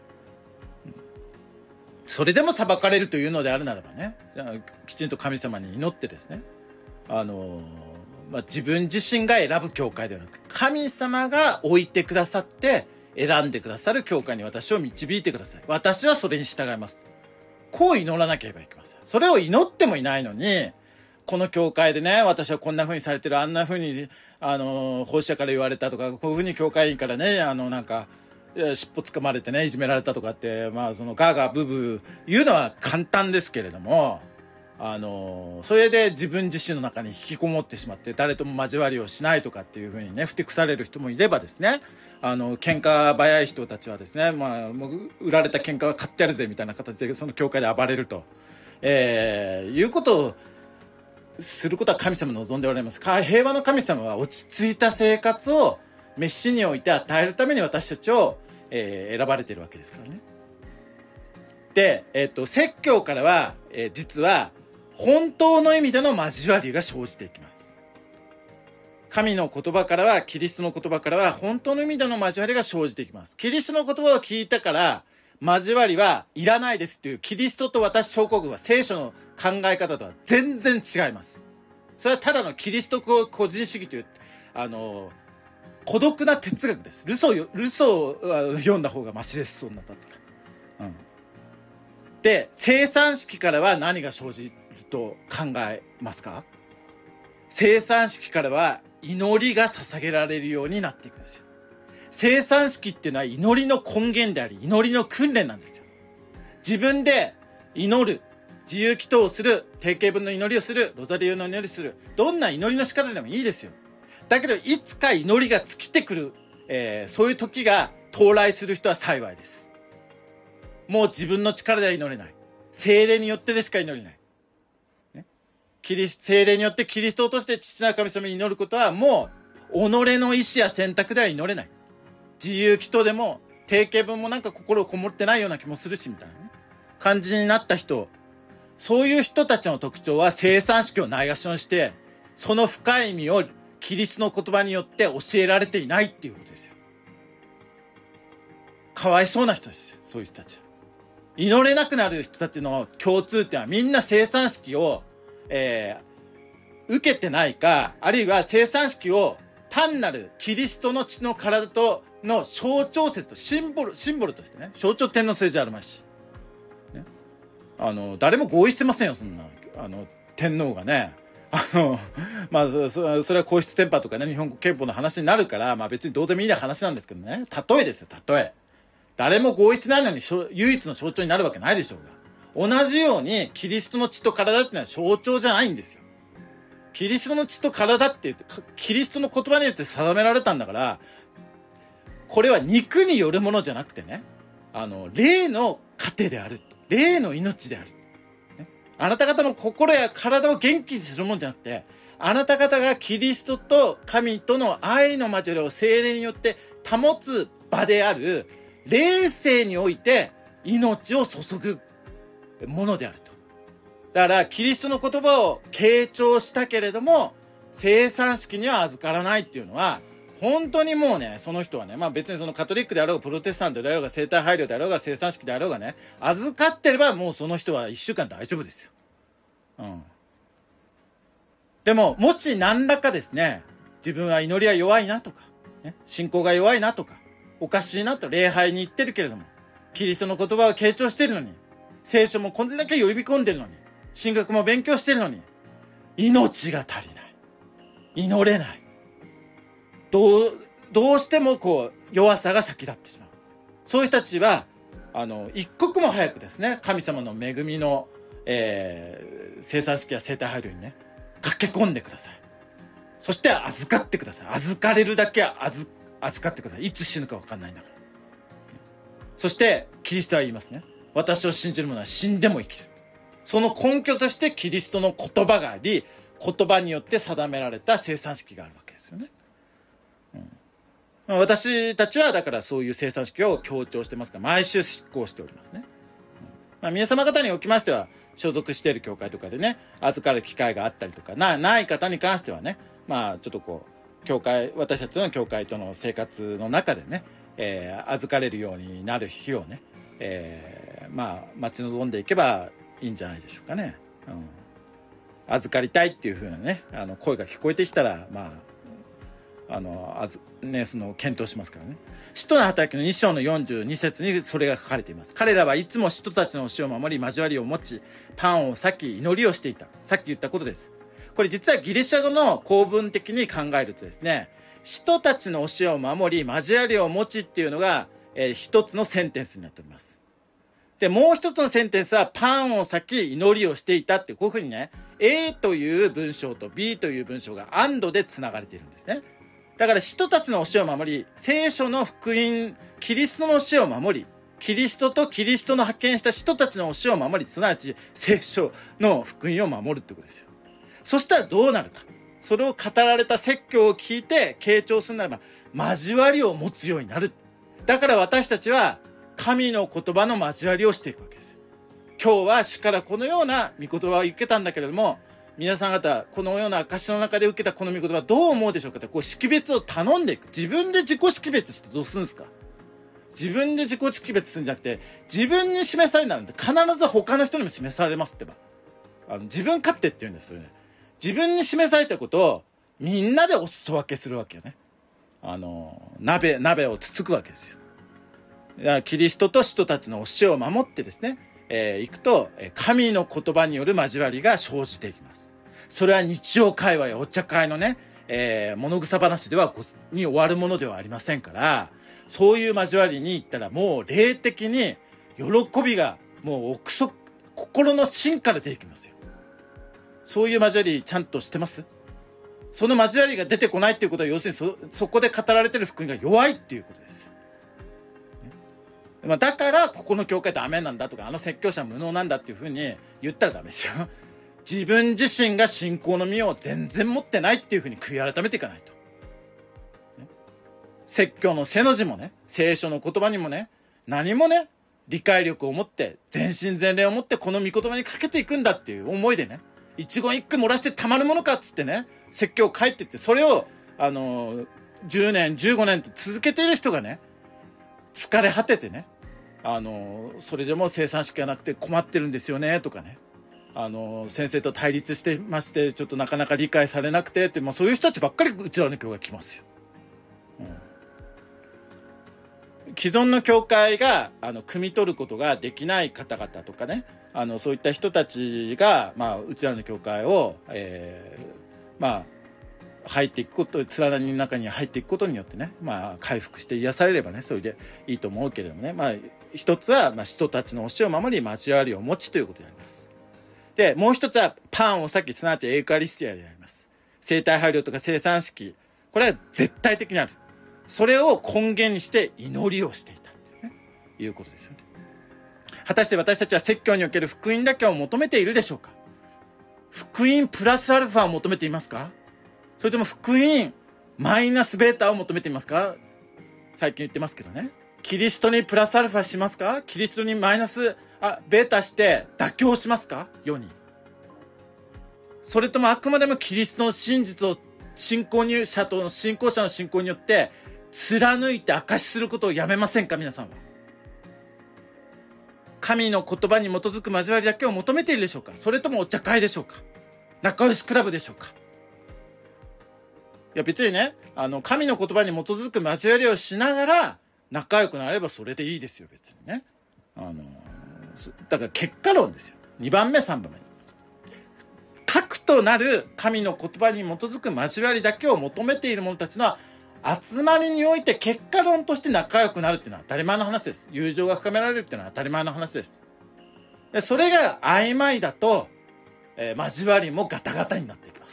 それでも裁かれるというのであるならばね、きちんと神様に祈ってですね、あのまあ、自分自身が選ぶ教会ではなく、神様が置いてくださって選んでくださる教会に私を導いてください。私はそれに従います。こう祈らなければいけません。それを祈ってもいないのに、この教会でね、私はこんな風にされてる、あんな風に、あの、奉仕者から言われたとか、こういう風に教会員からね、あの、なんか、尻尾掴まれてね、いじめられたとかって、まあ、その、ガーガーブーブー言うのは簡単ですけれども、あの、それで自分自身の中に引きこもってしまって、誰とも交わりをしないとかっていう風にね、ふてくされる人もいればですね、あの、喧嘩早い人たちはですね、まあ、もう、売られた喧嘩は買ってやるぜ、みたいな形で、その教会で暴れると、えー、いうことを、することは神様望んでおられます。平和の神様は落ち着いた生活を召しにおいて与えるために私たちを、えー、選ばれているわけですからね。で、えっと、説教からは、えー、実は本当の意味での交わりが生じていきます。神の言葉からは、キリストの言葉からは本当の意味での交わりが生じていきます。キリストの言葉を聞いたから交わりはいらないですっていう、キリストと私症候群は聖書の考え方とは全然違います。それはただのキリスト個人主義という、あの、孤独な哲学です。ルソー、ルソーを読んだ方がマシです、そんなだったら。うん。で、生産式からは何が生じると考えますか？生産式からは祈りが捧げられるようになっていくんですよ。生産式っていうのは祈りの根源であり、祈りの訓練なんですよ。自分で祈る、自由祈祷をする、定型文の祈りをする、ロザリオの祈りをする、どんな祈りの仕方でもいいですよ。だけど、いつか祈りが尽きてくる、えー、そういう時が到来する人は幸いです。もう自分の力では祈れない。聖霊によってでしか祈れない。ね、キリス聖霊によってキリストを通して父なる神様に祈ることはもう、己の意志や選択では祈れない。自由祈祷でも定型文もなんか心こもってないような気もするしみたいなね感じになった人、そういう人たちの特徴は生産式をないがしろにしてその深い意味をキリストの言葉によって教えられていないっていうことですよ。かわいそうな人ですよ、そういう人たちは。祈れなくなる人たちの共通点はみんな生産式を、えー、受けてないか、あるいは生産式を単なるキリストの血の体との象徴説とシンボル、シンボルとしてね、象徴天皇制じゃあるまいし、ね、あの、誰も合意してませんよ、そんな。あの、天皇がね、あの、まあ、そ, それは皇室典範とかね、日本憲法の話になるから、まあ別にどうでもいい話なんですけどね、例えですよ、例え。誰も合意してないのに唯一の象徴になるわけないでしょうが。同じように、キリストの血と体っていうのは象徴じゃないんですよ。キリストの血と体って言って、キリストの言葉によって定められたんだから、これは肉によるものじゃなくてね、あの、霊の糧である。霊の命である。ね、あなた方の心や体を元気にするもんじゃなくて、あなた方がキリストと神との愛の交わりを聖霊によって保つ場である、霊性において命を注ぐものであると。だから、キリストの言葉を傾聴したけれども、生産式には預からないっていうのは、本当にもうね、その人はね、まあ別にそのカトリックであろうが、プロテスタントであろうが、生体配慮であろうが、生産式であろうがね、預かってればもうその人は一週間大丈夫ですよ。うん。でも、もし何らかですね、自分は祈りは弱いなとか、ね、信仰が弱いなとか、おかしいなと礼拝に行ってるけれども、キリストの言葉を傾聴してるのに、聖書もこんだけ呼び込んでるのに、神学も勉強してるのに、命が足りない。祈れない。どう、どうしてもこう、弱さが先立ってしまう。そういう人たちは、あの、一刻も早くですね、神様の恵みの、えー、 生産式や生体配慮にね駆け込んでください。そして預かってください。預かれるだけは預預かってください。いつ死ぬか分かんないんだから。そしてキリストは言いますね。私を信じる者は死んでも生きる。その根拠としてキリストの言葉があり、言葉によって定められた生産式があるわけですよね。うん、私たちはだからそういう生産式を強調してますから、毎週執行しておりますね。うんまあ、皆様方におきましては所属している教会とかでね預かる機会があったりとかなない方に関してはね、まあちょっとこう教会私たちの教会との生活の中でね、えー、預かれるようになる日をね、えー、まあ待ち望んでいけばいいんじゃないでしょうかね。うん、預かりたいっていう風なねあの声が聞こえてきたらまああのあずねその検討しますからね。使徒の働きのに章のよんじゅうに節にそれが書かれています。彼らはいつも使徒たちの教えを守り交わりを持ちパンを裂き祈りをしていた。さっき言ったことです。これ実はギリシャ語の構文的に考えるとですね、使徒たちの教えを守り交わりを持ちっていうのが、えー、一つのセンテンスになっております。でもう一つのセンテンスはパンを裂き祈りをしていたってこういうふうにね A という文章と B という文章がアンドでつながれているんですね。だから使徒たちの教えを守り聖書の福音キリストの教えを守りキリストとキリストの派遣した使徒たちの教えを守りすなわち聖書の福音を守るってことですよ。そしたらどうなるか。それを語られた説教を聞いて傾聴するならば交わりを持つようになる。だから私たちは神の言葉の交わりをしていくわけです。今日は主からこのような御言葉を受けたんだけれども皆さん方このような証の中で受けたこの御言葉どう思うでしょうかってこう識別を頼んでいく。自分で自己識別してどうするんですか。自分で自己識別するんじゃなくて自分に示されるんで必ず他の人にも示されますってばあの自分勝手って言うんですよね。自分に示されたことをみんなでお裾分けするわけよね。あの鍋鍋をつつくわけですよ。キリストと使徒たちの教えを守ってですね、えー、いくと神の言葉による交わりが生じていきます。それは日常会話やお茶会のね、えー、物草話ではに終わるものではありませんから、そういう交わりに行ったらもう霊的に喜びがもう奥底心の芯から出てきますよ。そういう交わりちゃんとしてます？その交わりが出てこないっていうことは要するに そ, そこで語られてる福音が弱いっていうことですよ。まあ、だからここの教会ダメなんだとかあの説教者無能なんだっていうふうに言ったらダメですよ。自分自身が信仰の実を全然持ってないっていうふうに悔い改めていかないと、ね、説教の背の字もね聖書の言葉にもね何もね理解力を持って全身全霊を持ってこの御言葉にかけていくんだっていう思いでね一言一句漏らしてたまるものかっつってね説教を書いてってそれをあのじゅうねんじゅうごねんと続けている人がね疲れ果ててねあのそれでも生産式がなくて困ってるんですよねとかねあの先生と対立してましてちょっとなかなか理解されなくてって、まあ、そういう人たちばっかりうちらの教会来ますよ、うん、既存の教会があの汲み取ることができない方々とかねあのそういった人たちが、まあ、うちらの教会を、えー、まあ入っていくこと連なりの中に入っていくことによってね、まあ、回復して癒されればねそれでいいと思うけれどもね、まあ、一つは、まあ、人たちの教えを守り交わりを持ちということであります。でもう一つはパンを裂きすなわちエウカリスティアであります。生体配慮とか生産式これは絶対的にある。それを根源にして祈りをしていたっていう、ね、いうことですよね。果たして私たちは説教における福音だけを求めているでしょうか。福音プラスアルファを求めていますか。それとも福音マイナスベータを求めていますか。最近言ってますけどねキリストにプラスアルファしますか。キリストにマイナスあベータして妥協しますか世に。それともあくまでもキリストの真実を信仰者と信仰者の信仰によって貫いて証しすることをやめませんか。皆さんは神の言葉に基づく交わりだけを求めているでしょうか。それともお茶会でしょうか。仲良しクラブでしょうか。いや別にねあの神の言葉に基づく交わりをしながら仲良くなればそれでいいですよ別にね。あのだから結果論ですよ。にばんめさんばんめ核となる神の言葉に基づく交わりだけを求めている者たちの集まりにおいて結果論として仲良くなるっていうのは当たり前の話です。友情が深められるっていうのは当たり前の話です。でそれが曖昧だとえー、交わりもガタガタになっていきます。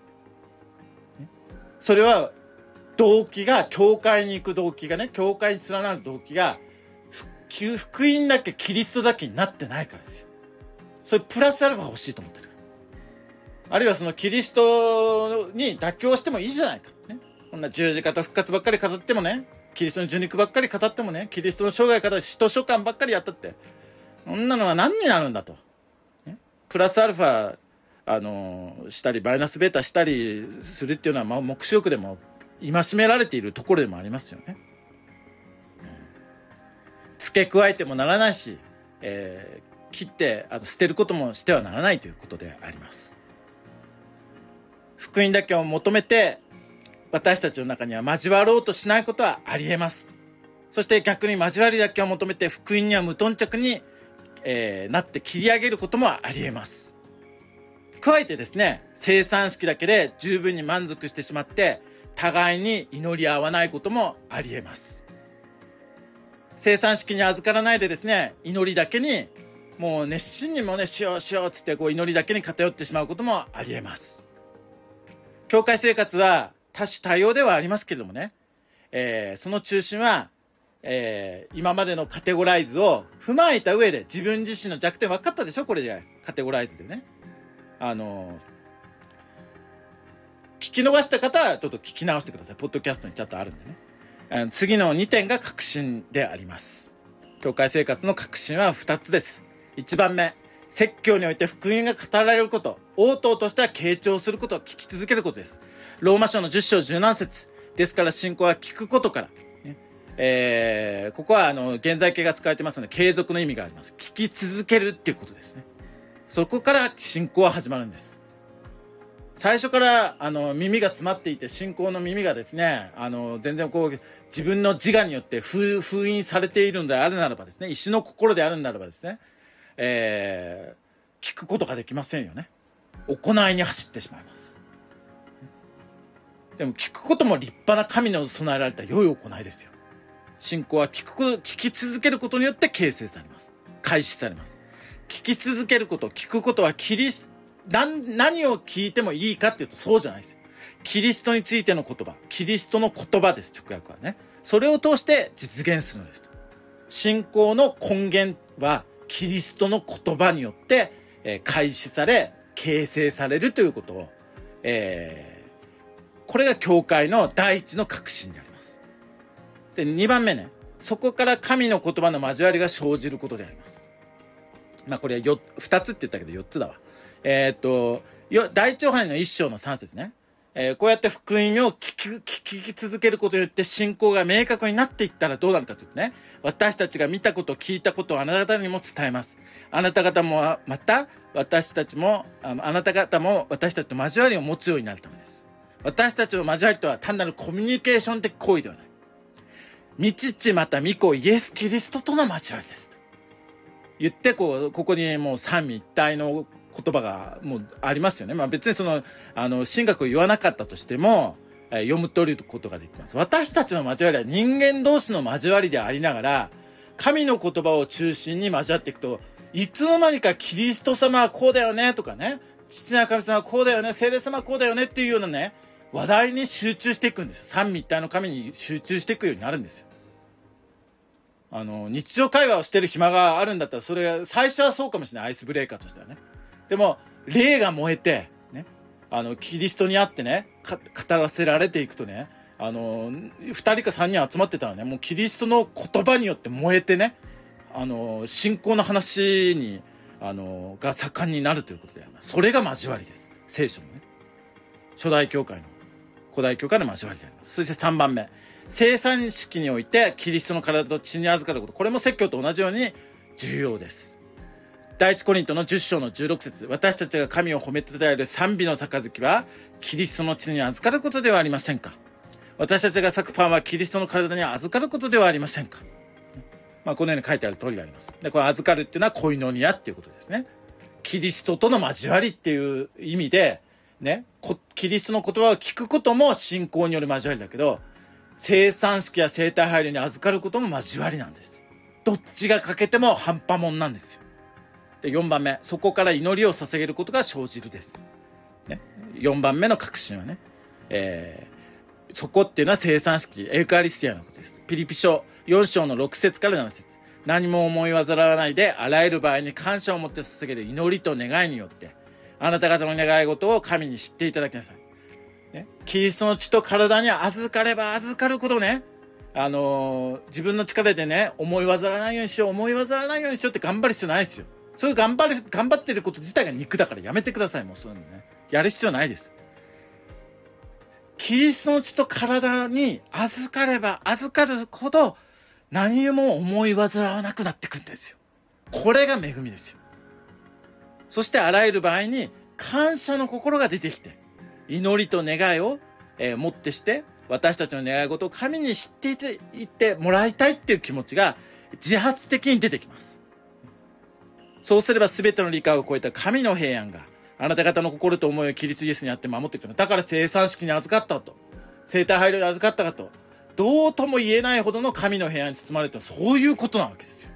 それは動機が、教会に行く動機がね、教会に連なる動機が福音だけキリストだけになってないからですよ。それプラスアルファ欲しいと思ってる。あるいはそのキリストに妥協してもいいじゃないか、ね、こんな十字架と復活ばっかり語ってもね、キリストの受肉ばっかり語ってもね、キリストの生涯語る使徒書簡ばっかりやったって、そんなのは何になるんだと、ね、プラスアルファあのしたりマイナスベータしたりするっていうのは、まあ、黙示録でも戒められているところでもありますよね。付け加えてもならないし、えー、切ってあの捨てることもしてはならないということであります。福音だけを求めて私たちの中には交わろうとしないことはありえます。そして逆に交わりだけを求めて福音には無頓着に、えー、なって切り上げることもありえます。加えてですね、生産式だけで十分に満足してしまって互いに祈り合わないこともありえます。生産式に預からないでですね、祈りだけにもう熱心にもね、しようしようっつってこう祈りだけに偏ってしまうこともありえます。教会生活は多種多様ではありますけれどもね、えー、その中心は、えー、今までのカテゴライズを踏まえた上で、自分自身の弱点分かったでしょ、これでカテゴライズでね、あのー、聞き逃した方はちょっと聞き直してください。ポッドキャストにちゃんとあるんでね。あの次のにてんが確信であります。教会生活の確信はふたつです。いちばんめ、説教において福音が語られること、応答としては傾聴することを聞き続けることです。ローマ書のじゅっ章じゅうなな節ですから、信仰は聞くことから、ねえー、ここはあの現在形が使われてますので継続の意味があります。聞き続けるっていうことですね。そこから信仰は始まるんです。最初からあの耳が詰まっていて、信仰の耳がですね、あの全然こう自分の自我によって封封印されているのであるならばですね、石の心であるならばですね、えー、聞くことができませんよね。行いに走ってしまいます。でも聞くことも立派な神の備えられた良い行いですよ。信仰は聞くこと、聞き続けることによって形成されます。開始されます。聞き続けること、聞くことはキリスト、何、何を聞いてもいいかっていうとそうじゃないですよ。キリストについての言葉、キリストの言葉です、直訳はね。それを通して実現するのです。信仰の根源はキリストの言葉によって、えー、開始され形成されるということを、えー、これが教会の第一の確信であります。で、にばんめね、そこから神の言葉の交わりが生じることであります。まあこれはよふたつって言ったけどよっつだわ。えー、っと第一ヨハネのいっ章のさん節ね、えー、こうやって福音を聞き、聞き続けることによって信仰が明確になっていったらどうなるかというとね、私たちが見たこと聞いたことをあなた方にも伝えます。あなた方もまた私たちもあなた方も私たちと交わりを持つようになるためです。私たちの交わりとは単なるコミュニケーション的行為ではない。御父また御子イエス・キリストとの交わりですと言って、こうここにもう三位一体の言葉がもうありますよね。まあ別にそのあの神学を言わなかったとしても、えー、読む取ることができます。私たちの交わりは人間同士の交わりでありながら、神の言葉を中心に交わっていくと、いつの間にかキリスト様はこうだよねとかね、父なる神様はこうだよね、聖霊様はこうだよねっていうようなね、話題に集中していくんですよ。三位一体の神に集中していくようになるんですよ。あの日常会話をしてる暇があるんだったら、それ最初はそうかもしれない、アイスブレーカーとしてはね。でも霊が燃えてね、あのキリストにあってね、語らせられていくとね、あのふたりかさんにん集まってたらね、もうキリストの言葉によって燃えてね、あの信仰の話にあのが盛んになるということであります。それが交わりです。聖書のね、初代教会の古代教会の交わりであります。そしてさんばんめ、生産式においてキリストの体と血に預かること、これも説教と同じように重要です。第一コリントのじゅっ章のじゅうろく節、私たちが神を褒めたたえる賛美の杯はキリストの血に預かることではありませんか。私たちが裂くパンはキリストの体に預かることではありませんか。まあ、このように書いてある通りがあります。で、これ預かるっていうのはコイノニアっていうことですね。キリストとの交わりっていう意味でね、キリストの言葉を聞くことも信仰による交わりだけど、生産式や生体配慮に預かることも交わりなんです。どっちが欠けても半端もんなんですよ。 でよんばんめ、そこから祈りを捧げることが生じるです、ね、よんばんめの確信はね、えー、そこっていうのは生産式エウカリスティアのことです。ピリピ書よん章のろく節からなな節、何も思い煩わないであらゆる場合に感謝を持って捧げる祈りと願いによってあなた方の願い事を神に知っていただきなさい、ね、キリストの血と体に預かれば預かることね、あのー、自分の力でね思い煩わないようにしよう思い煩わないようにしようって頑張る必要ないですよ。そういう頑張る頑張ってること自体が肉だからやめてください。もうそういうのねやる必要ないです。キリストの血と体に預かれば預かるほど何も思い煩わなくなってくるんですよ。これが恵みですよ。そしてあらゆる場合に感謝の心が出てきて祈りと願いを、えー、もってして私たちの願い事を神に知っていていってもらいたいっていう気持ちが自発的に出てきます。そうすれば全ての理解を超えた神の平安があなた方の心と思いをキリストイエスにあって守っていくのだから生産式に預かったと生体配慮に預かったかとどうとも言えないほどの神の平安に包まれたそういうことなわけですよ。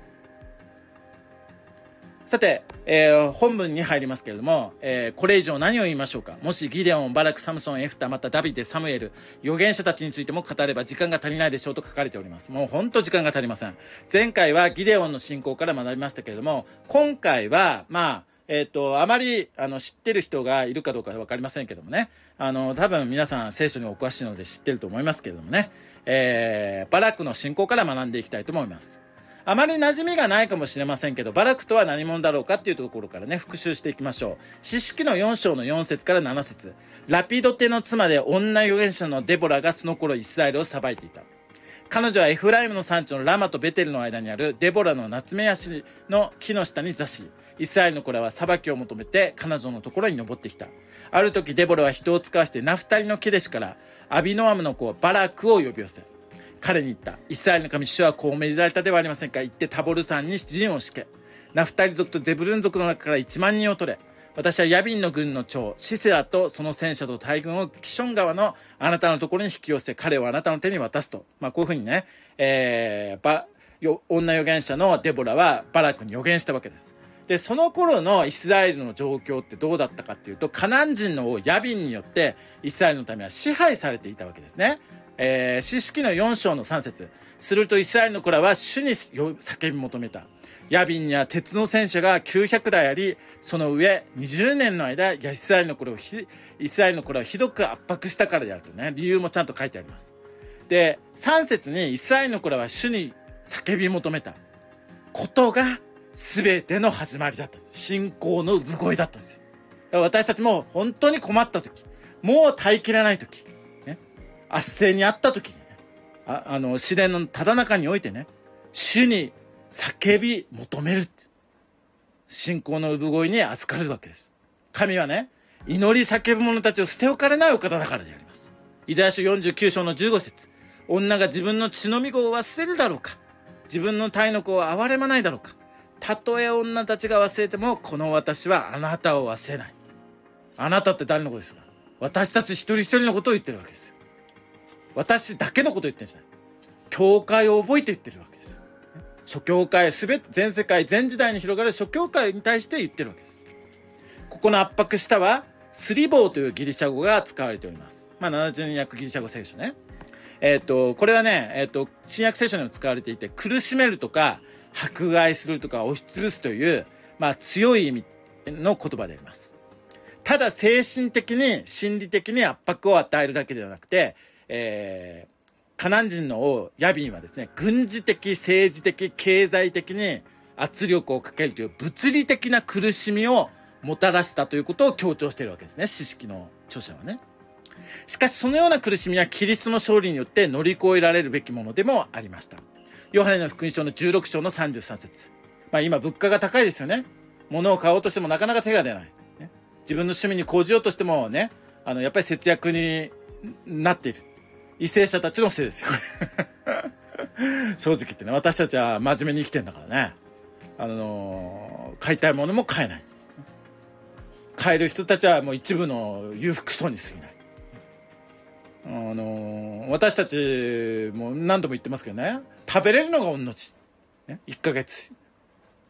さて、えー、本文に入りますけれども、えー、これ以上何を言いましょうか。もしギデオン、バラク、サムソン、エフタ、またダビデ、サムエル、預言者たちについても語れば時間が足りないでしょうと書かれております。もう本当時間が足りません。前回はギデオンの信仰から学びましたけれども、今回はまあえっとあまりあの知ってる人がいるかどうかわかりませんけどもね、あの多分皆さん聖書にお詳しいので知ってると思いますけれどもね、えー、バラクの信仰から学んでいきたいと思います。あまり馴染みがないかもしれませんけど、バラクとは何者だろうかっていうところからね、復習していきましょう。詩式のよん章のよん節からなな節。ラピドテの妻で女預言者のデボラがその頃イスラエルを裁いていた。彼女はエフライムの山地のラマとベテルの間にあるデボラのナツメヤシの木の下に座し、イスラエルの子らは裁きを求めて彼女のところに登ってきた。ある時デボラは人を使わしてナフタリのケデシからアビノアムの子バラクを呼び寄せ、彼に言った。イスラエルの神主はこう命じられたではありませんか。言ってタボル山に陣を敷け。ナフタリ族とゼブルン族の中からいちまん人を取れ。私はヤビンの軍の長シセラとその戦車と大軍をキション川のあなたのところに引き寄せ、彼をあなたの手に渡すと。まあこういうふうにね、えー、ばよ女預言者のデボラはバラクに預言したわけです。でその頃のイスラエルの状況ってどうだったかっていうと、カナン人の王ヤビンによってイスラエルの民は支配されていたわけですね。えー、詩式のよん章のさん節。するとイスラエルの子らは主に叫び求めた。ヤビンには鉄の戦車がきゅうひゃくだいあり、その上にじゅうねんの間イスラエルの子らをひイスラエルの子らをひどく圧迫したからであるとね、理由もちゃんと書いてあります。でさん節にイスラエルの子らは主に叫び求めたことが全ての始まりだった。信仰の産声だったんですよ。私たちも本当に困った時、もう耐えきれない時、ね、圧政にあった時にね、ああの試練のただ中においてね、主に叫び求めるって信仰の産声に預かるわけです。神はね、祈り叫ぶ者たちを捨ておかれないお方だからであります。イザヤ書よんじゅうきゅう章のじゅうご節。女が自分の血のみ子を忘れるだろうか。自分の体の子を憐れまないだろうか。たとえ女たちが忘れても、この私はあなたを忘れない。あなたって誰のことですか。私たち一人一人のことを言ってるわけですよ。私だけのことを言ってるんじゃない。教会を覚えて言ってるわけです。諸教会、すべて全世界全時代に広がる諸教会に対して言ってるわけです。ここの圧迫したはスリボーというギリシャ語が使われております。まあななじゅうに訳ギリシャ語聖書ね。えっとこれはね、えっと新約聖書にも使われていて、苦しめるとか迫害するとか押しつぶすという、まあ、強い意味の言葉であります。ただ精神的に心理的に圧迫を与えるだけではなくて、えー、カナン人の王ヤビンはですね、軍事的政治的経済的に圧力をかけるという物理的な苦しみをもたらしたということを強調しているわけですね、詩式の著者はね。しかしそのような苦しみはキリストの勝利によって乗り越えられるべきものでもありました。ヨハネの福音書のじゅうろく章のさんじゅうさん節。まあ今物価が高いですよね。物を買おうとしてもなかなか手が出ない。ね、自分の趣味に講じようとしてもね、あのやっぱり節約になっている。為政者たちのせいですよ、これ。正直言ってね、私たちは真面目に生きてんだからね。あのー、買いたいものも買えない。買える人たちはもう一部の裕福層に過ぎない。あのー、私たちも何度も言ってますけどね、食べれるのが御の字、ね、いっかげつ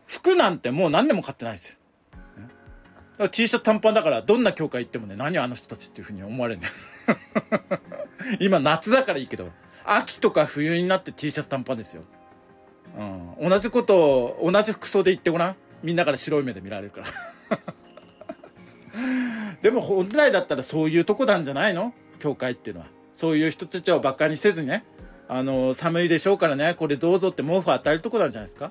服なんてもう何年も買ってないですよ。だから T シャツ短パンだからどんな教会行ってもね、何あの人たちっていう風に思われるんだよ。今夏だからいいけど、秋とか冬になって T シャツ短パンですよ。うん、同じことを同じ服装で言ってごらん。みんなから白い目で見られるからでも本来だったらそういうとこなんじゃないの、教会っていうのは。そういう人たちをバカにせずね、あの寒いでしょうからね、これどうぞって毛布与えるとこなんじゃないですか。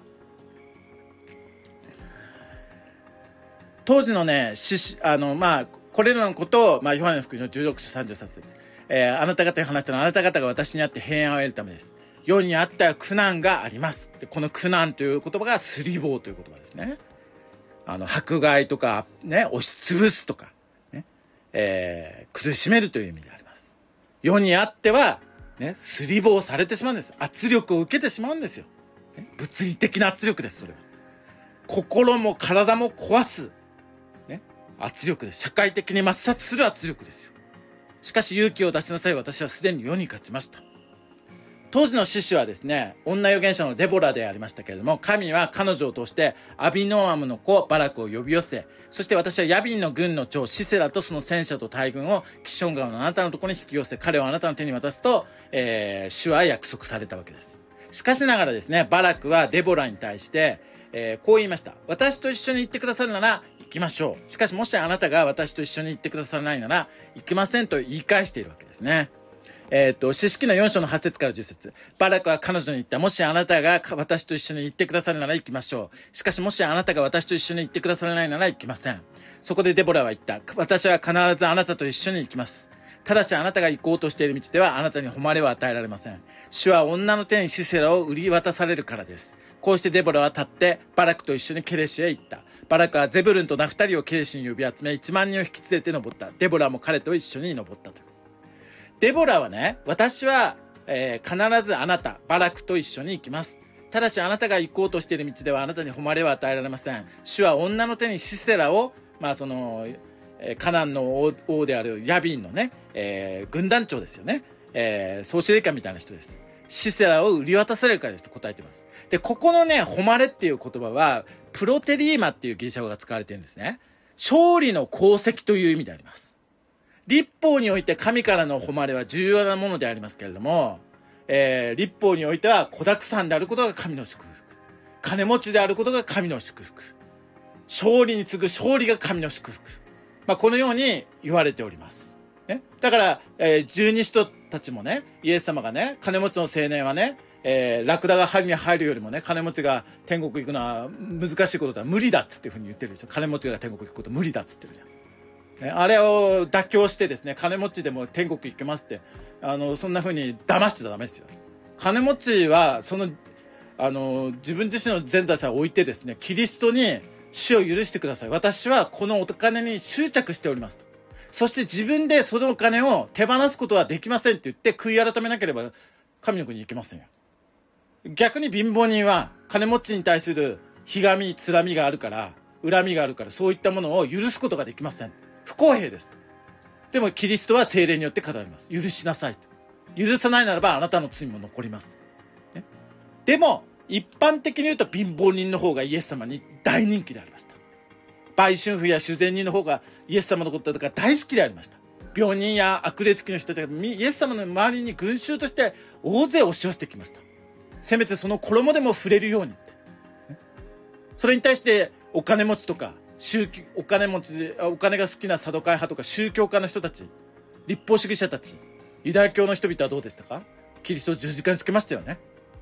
当時のね、しあのまあこれらのことを、まあ、ヨハネの福音書じゅうろく章さんじゅうさん節、えー、あなた方に話したのはあなた方が私にあって平安を得るためです。世にあった苦難があります。でこの苦難という言葉がすり棒という言葉ですね。あの迫害とか、ね、押しつぶすとか、ねえー、苦しめるという意味であります。世にあっては、ね、すり棒されてしまうんです。圧力を受けてしまうんですよ、ね、物理的な圧力です。それは心も体も壊す、ね、圧力です。社会的に抹殺する圧力ですよ。しかし勇気を出しなさい、私はすでに世に勝ちました。当時の獅子はですね、女預言者のデボラでありましたけれども、神は彼女を通してアビノアムの子バラクを呼び寄せ、そして私はヤビンの軍の長シセラとその戦車と大軍をキション川のあなたのところに引き寄せ、彼をあなたの手に渡すと、えー、主は約束されたわけです。しかしながらですね、バラクはデボラに対して、えー、こう言いました。私と一緒に行ってくださるなら行きましょう。しかしもしあなたが私と一緒に行ってくださらないなら行きませんと言い返しているわけですね。えっと、詩式のよん章のはち節からじゅっ節。バラクは彼女に言った。もしあなたが私と一緒に行ってくださるなら行きましょう。しかしもしあなたが私と一緒に行ってくださらないなら行きません。そこでデボラは言った。私は必ずあなたと一緒に行きます。ただしあなたが行こうとしている道ではあなたに誉れは与えられません。主は女の手にシセラを売り渡されるからです。こうしてデボラは立ってバラクと一緒にケレシへ行った。バラクはゼブルンとナフタリをケレシに呼び集めいちまんにんを引き連れて登った。デボラも彼と一緒に登ったという。デボラはね、私は、えー、必ずあなた、バラクと一緒に行きます。ただしあなたが行こうとしている道ではあなたに誉れは与えられません。主は女の手にシセラを、まあその、えー、カナンの 王, 王であるヤビンのね、えー、軍団長ですよね。えー、総司令官みたいな人です。シセラを売り渡されるからですと答えています。で、ここのね、誉れっていう言葉は、プロテリーマっていうギリシャ語が使われているんですね。勝利の功績という意味であります。立法において神からの誉れは重要なものでありますけれども、えー、立法においては子沢山であることが神の祝福、金持ちであることが神の祝福、勝利に次ぐ勝利が神の祝福、まあ、このように言われております、ね、だから、えー、十二使徒たちもね、イエス様がね、金持ちの青年はね、えー、ラクダが針に入るよりもね、金持ちが天国行くのは難しいことだ、無理だっつっていうふうに言ってるでしょ。金持ちが天国行くこと無理だっつってるじゃん。あれを妥協してですね、金持ちでも天国行けますって、あのそんな風に騙しちゃダメですよ。金持ちはそのあの自分自身の全財産を置いてですね、キリストに死を許してください、私はこのお金に執着しておりますと。そして自分でそのお金を手放すことはできませんって言って悔い改めなければ神の国に行けませんよ。逆に貧乏人は金持ちに対するひがみつらみがあるから、恨みがあるから、そういったものを許すことができません。不公平です。でもキリストは聖霊によって語ります。許しなさいと。許さないならばあなたの罪も残ります、ね、でも一般的に言うと貧乏人の方がイエス様に大人気でありました。売春婦や修善人の方がイエス様のことが大好きでありました。病人や悪霊つきの人たちがイエス様の周りに群衆として大勢押し寄せてきました。せめてその衣でも触れるようにって、ね、それに対してお金持ちとか宗教お金持ちお金が好きなサドカイ派とか宗教家の人たち、立法主義者たち、ユダヤ教の人々はどうでしたか。キリストを十字架につけましたよね。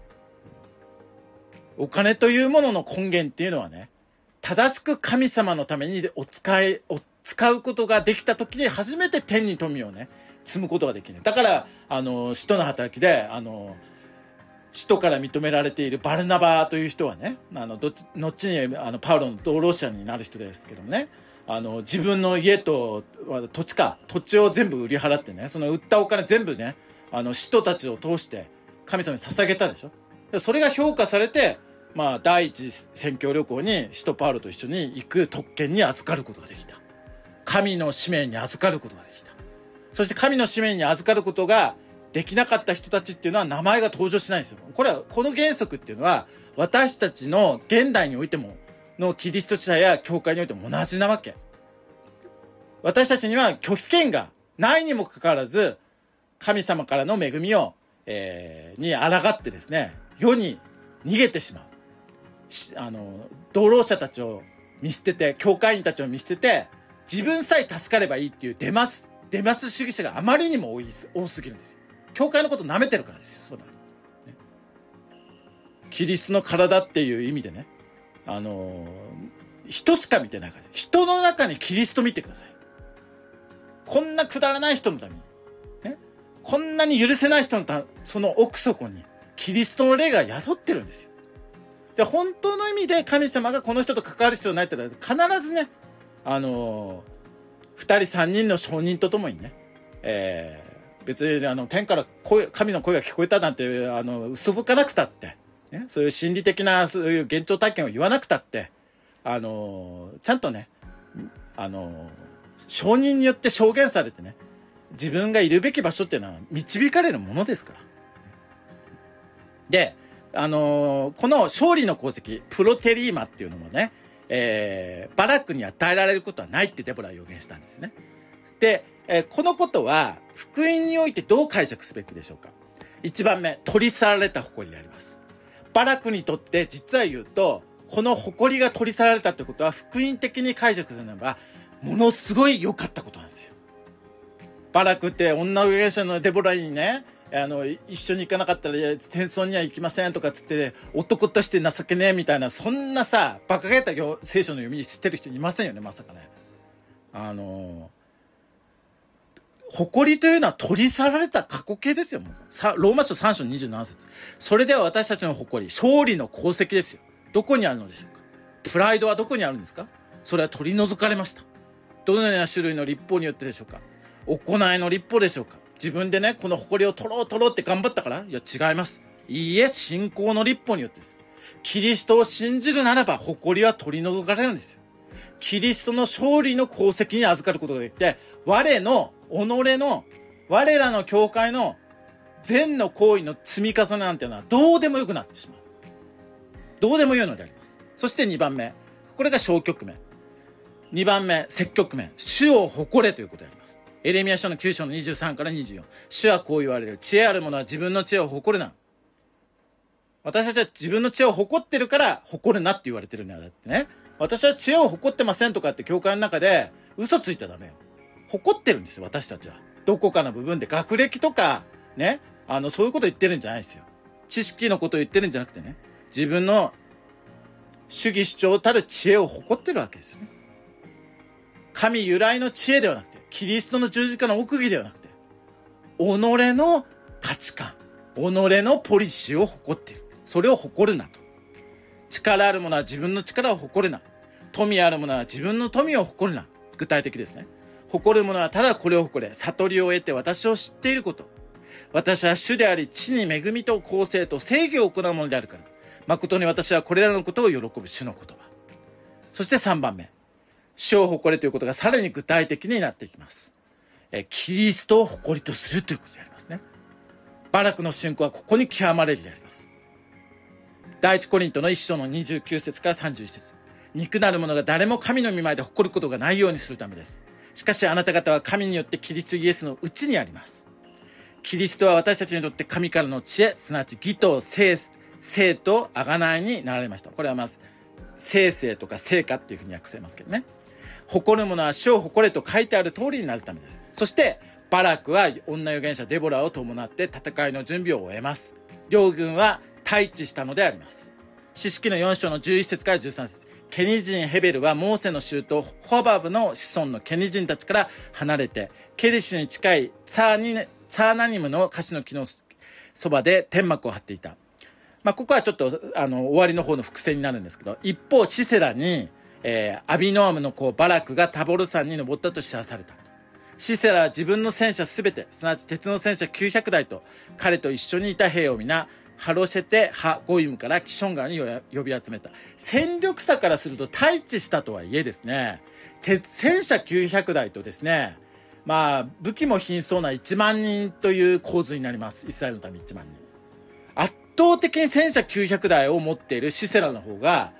お金というものの根源っていうのはね、正しく神様のためにお使いお使うことができた時に初めて天に富をね積むことができる。だからあの使徒の働きであの使徒から認められているバルナバという人はね、あのどっち後にあのパウロの同労者になる人ですけどもね、あの自分の家と土地か土地を全部売り払ってね、その売ったお金全部ね、あの使徒たちを通して神様に捧げたでしょ。それが評価されて、まあ、第一宣教旅行に使徒パウロと一緒に行く特権に預かることができた。神の使命に預かることができた。そして神の使命に預かることができなかった人たちっていうのは名前が登場しないんですよ。これはこの原則っていうのは私たちの現代においてものキリスト者や教会においても同じなわけ。私たちには拒否権がないにもかかわらず、神様からの恵みを、えー、に抗ってですね、世に逃げてしまう。あの、同労者たちを見捨てて、教会員たちを見捨てて、自分さえ助かればいいっていうデマス、デマス主義者があまりにも多い、多すぎるんですよ。教会のこと舐めてるからですよ、そうなの、ね。キリストの体っていう意味でね、あのー、人しか見てないから、人の中にキリスト見てください。こんなくだらない人のために、ね、こんなに許せない人のたその奥底にキリストの霊が宿ってるんですよ。で、本当の意味で神様がこの人と関わる必要ないって言ったら、必ずね、あのー、二人三人の証人とともにね、えー、別にあの天から声、神の声が聞こえたなんてあの嘘吹かなくたって、ね、そういう心理的なそういう幻聴体験を言わなくたって、あのー、ちゃんとね、あのー、証人によって証言されてね、自分がいるべき場所っていうのは導かれるものですから。で、あのー、この勝利の功績、プロテリーマっていうのもね、えー、バラックに与えられることはないってデボラは予言したんですね。で、えー、このことは福音においてどう解釈すべきでしょうか。一番目、取り去られた誇りであります。バラックにとって実は言うと、この誇りが取り去られたってことは福音的に解釈するならば、ものすごい良かったことなんですよ。バラクって女預言者のデボラにね、あの一緒に行かなかったら戦争には行きませんとかつって男として情けねえみたいな、そんなさ馬鹿げた聖書の読み知ってる人いませんよね、まさかね。あの誇りというのは取り去られた過去形ですよ。もうさローマ書さん章にじゅうなな節、それでは私たちの誇り、勝利の功績ですよ。どこにあるのでしょうか。プライドはどこにあるんですか。それは取り除かれました。どのような種類の律法によってでしょうか。行いの律法でしょうか。自分でね、この誇りを取ろう取ろうって頑張ったから、いや違います。いいえ、信仰の律法によってです。キリストを信じるならば誇りは取り除かれるんですよ。キリストの勝利の功績に預かることができて、我の己の我らの教会の善の行為の積み重ねなんていうのはどうでもよくなってしまう。どうでもよいのであります。そしてにばんめ、これが消極面。にばんめ、積極面。主を誇れということであります。エレミヤ書のきゅう章のにじゅうさんからにじゅうよん。主はこう言われる。知恵ある者は自分の知恵を誇るな。私たちは自分の知恵を誇ってるから誇るなって言われてるんだってね。私は知恵を誇ってませんとかって教会の中で嘘ついちゃダメよ。誇ってるんですよ、私たちは。どこかの部分で学歴とかね、あのそういうこと言ってるんじゃないですよ。知識のことを言ってるんじゃなくてね、自分の主義主張たる知恵を誇ってるわけですよね。神由来の知恵ではなくて、キリストの十字架の奥義ではなくて、己の価値観、己のポリシーを誇っている。それを誇るなと。力ある者は自分の力を誇るな。富ある者は自分の富を誇るな。具体的ですね。誇る者はただこれを誇れ。悟りを得て私を知っていること。私は主であり、地に恵みと公正と正義を行うものであるから。誠に私はこれらのことを喜ぶ主の言葉。そしてさんばんめ。主を誇れということがさらに具体的になっていきます。えキリストを誇りとするということでありますね。バラクの信仰はここに極まれるであります。第一コリントのいっ章のにじゅうきゅう節からさんじゅういち節。肉なる者が誰も神の御前で誇ることがないようにするためです。しかしあなた方は神によってキリストイエスのうちにあります。キリストは私たちにとって神からの知恵、すなわち義と聖、聖と贖いになられました。これはまず聖聖とか聖果っていうふうに訳せますけどね。誇る者は主を誇れと書いてある通りになるためです。そしてバラクは女預言者デボラを伴って戦いの準備を終えます。両軍は対峙したのであります。詩式のよん章のじゅういち節からじゅうさん節。ケニ人ヘベルはモーセの舅ホバブの子孫のケニ人たちから離れて、ケデシュに近いツァーニ、ツァーナニムのカシの木のそばで天幕を張っていた。まあ、ここはちょっとあの終わりの方の伏線になるんですけど、一方シセラにえー、アビノアムの子バラクがタボル山に登ったと知らされた。シセラは自分の戦車すべて、すなわち鉄の戦車きゅうひゃくだいと彼と一緒にいた兵を皆ハロシェテ・ハ・ゴイムからキション川に呼び集めた。戦力差からすると対峙したとはいえですね、鉄戦車きゅうひゃくだいとですね、まあ武器も貧相ないちまんにんという構図になります。イスラエルのためいちまんにん。圧倒的に戦車きゅうひゃくだいを持っているシセラの方が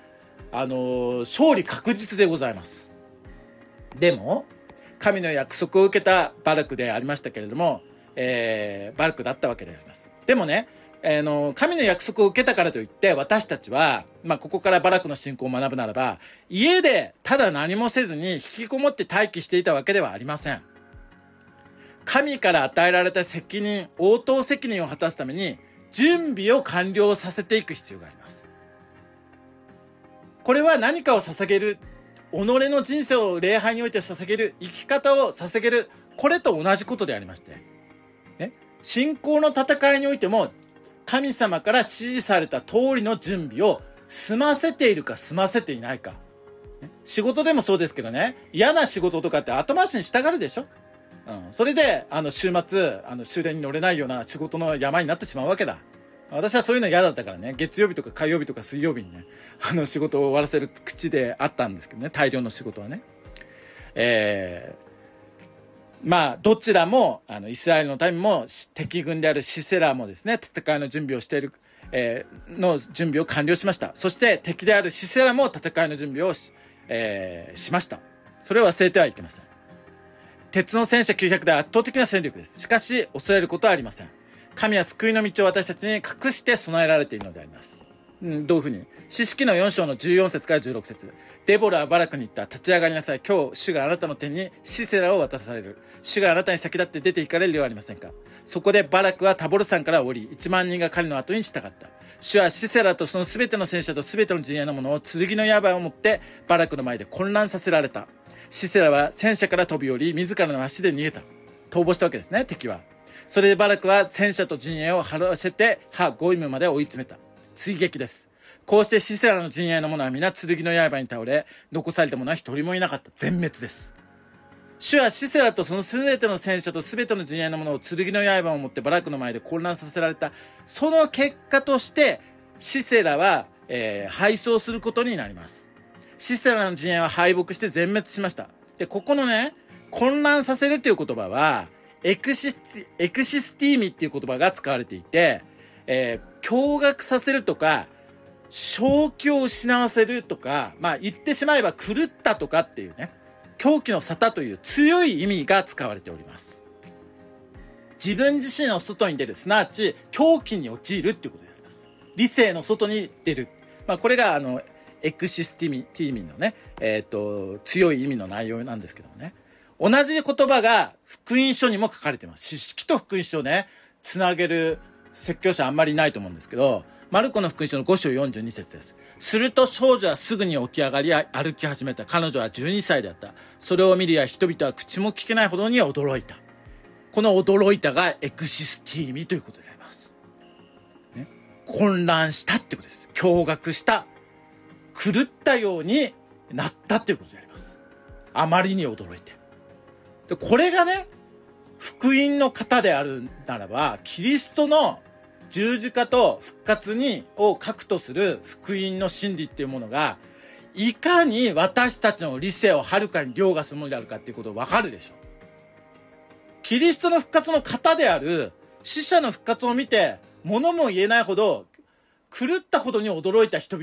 あのー、勝利確実でございます。でも神の約束を受けたバラクでありましたけれども、えー、バラクだったわけであります。でもね、えー、の神の約束を受けたからといって私たちは、まあ、ここからバラクの信仰を学ぶならば、家でただ何もせずに引きこもって待機していたわけではありません。神から与えられた責任、応答責任を果たすために準備を完了させていく必要があります。これは何かを捧げる、己の人生を礼拝において捧げる、生き方を捧げる、これと同じことでありまして、ね、信仰の戦いにおいても神様から指示された通りの準備を済ませているか済ませていないか、ね、仕事でもそうですけどね、嫌な仕事とかって後回しにしたがるでしょ。うん、それであの週末あの終電に乗れないような仕事の山になってしまうわけだ。私はそういうの嫌だったからね、月曜日とか火曜日とか水曜日にね、あの仕事を終わらせる口であったんですけどね、大量の仕事はね。えー、まあどちらもあのイスラエルの民も敵軍であるシセラもですね、戦いの準備をしている、えー、の準備を完了しました。そして敵であるシセラも戦いの準備を し,、えー、しました。それを忘れてはいけません。鉄の戦車きゅうひゃくで圧倒的な戦力です。しかし恐れることはありません。神は救いの道を私たちに隠して備えられているのであります。うん、どういうふうに、詩式のよん章のじゅうよん節からじゅうろく節、デボラはバラクに言った。立ち上がりなさい。今日主があなたの手にシセラを渡される。主があなたに先立って出て行かれるではありませんか。そこでバラクはタボル山から降り、いちまん人が彼の後に従った。主はシセラとそのすべての戦車とすべての陣営のものを剣の刃を持ってバラクの前で混乱させられた。シセラは戦車から飛び降り、自らの足で逃げた。逃亡したわけですね、敵は。それでバラクは戦車と陣営を張らせてハゴイムまで追い詰めた。追撃です。こうしてシセラの陣営の者は皆剣の刃に倒れ、残された者は一人もいなかった。全滅です。主はシセラとそのすべての戦車とすべての陣営の者を剣の刃を持ってバラクの前で混乱させられた。その結果としてシセラは、えー、敗走することになります。シセラの陣営は敗北して全滅しました。で、ここのね、混乱させるという言葉はエクシス、エクシスティーミっていう言葉が使われていて、えー、驚愕させるとか、正気を失わせるとか、まあ言ってしまえば狂ったとかっていうね、狂気の沙汰という強い意味が使われております。自分自身の外に出る、すなわち狂気に陥るっていうことであります。理性の外に出る。まあこれがあの、エクシスティミ、ティーミのね、えっと、強い意味の内容なんですけどもね。同じ言葉が福音書にも書かれています。詩式と福音書をね、つなげる説教者あんまりいないと思うんですけど、マルコの福音書のご章よんじゅうに節です。すると少女はすぐに起き上がり歩き始めた。彼女はじゅうにさいであった。それを見るや人々は口も聞けないほどに驚いた。この驚いたがエクシスティーミということであります。ね、混乱したってことです。驚愕した。狂ったようになったということであります。あまりに驚いて。で、これがね、福音の方であるならば、キリストの十字架と復活にを核とする福音の真理っていうものが、いかに私たちの理性をはるかに凌駕するものであるかっていうことがわかるでしょう。キリストの復活の方である死者の復活を見て、物も言えないほど、狂ったほどに驚いた人々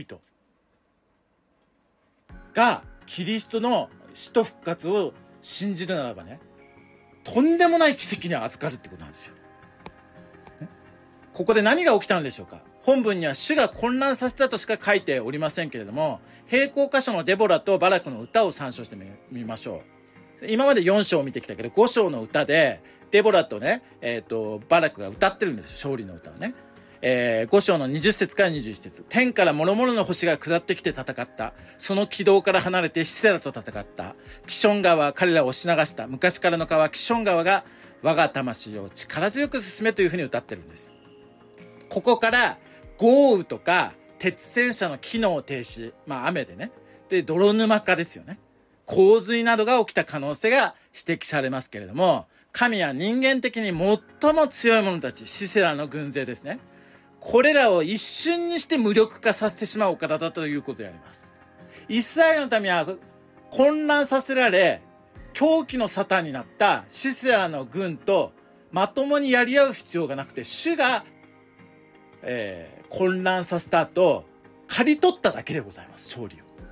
が、キリストの死と復活を信じるならばね、とんでもない奇跡に預かるってことなんですよ。ここで何が起きたのでしょうか。本文には主が混乱させたとしか書いておりませんけれども、並行箇所のデボラとバラクの歌を参照してみましょう。今までよん章を見てきたけど、ご章の歌でデボラとね、えっと、バラクが歌ってるんですよ。勝利の歌をね。えー、ご章のにじゅう節からにじゅういち節。天から諸々の星が下ってきて戦った。その軌道から離れてシセラと戦った。キション川は彼らを押し流した。昔からの川、キション川が我が魂を力強く進めというふうに歌ってるんです。ここから豪雨とか鉄戦車の機能停止、まあ雨でね。で、泥沼化ですよね。洪水などが起きた可能性が指摘されますけれども、神は人間的に最も強い者たち、シセラの軍勢ですね。これらを一瞬にして無力化させてしまうお方だということであります。イスラエルの民は混乱させられ、狂気の沙汰になったシセラの軍とまともにやり合う必要がなくて、主が、えー、混乱させた後、刈り取っただけでございます、勝利を。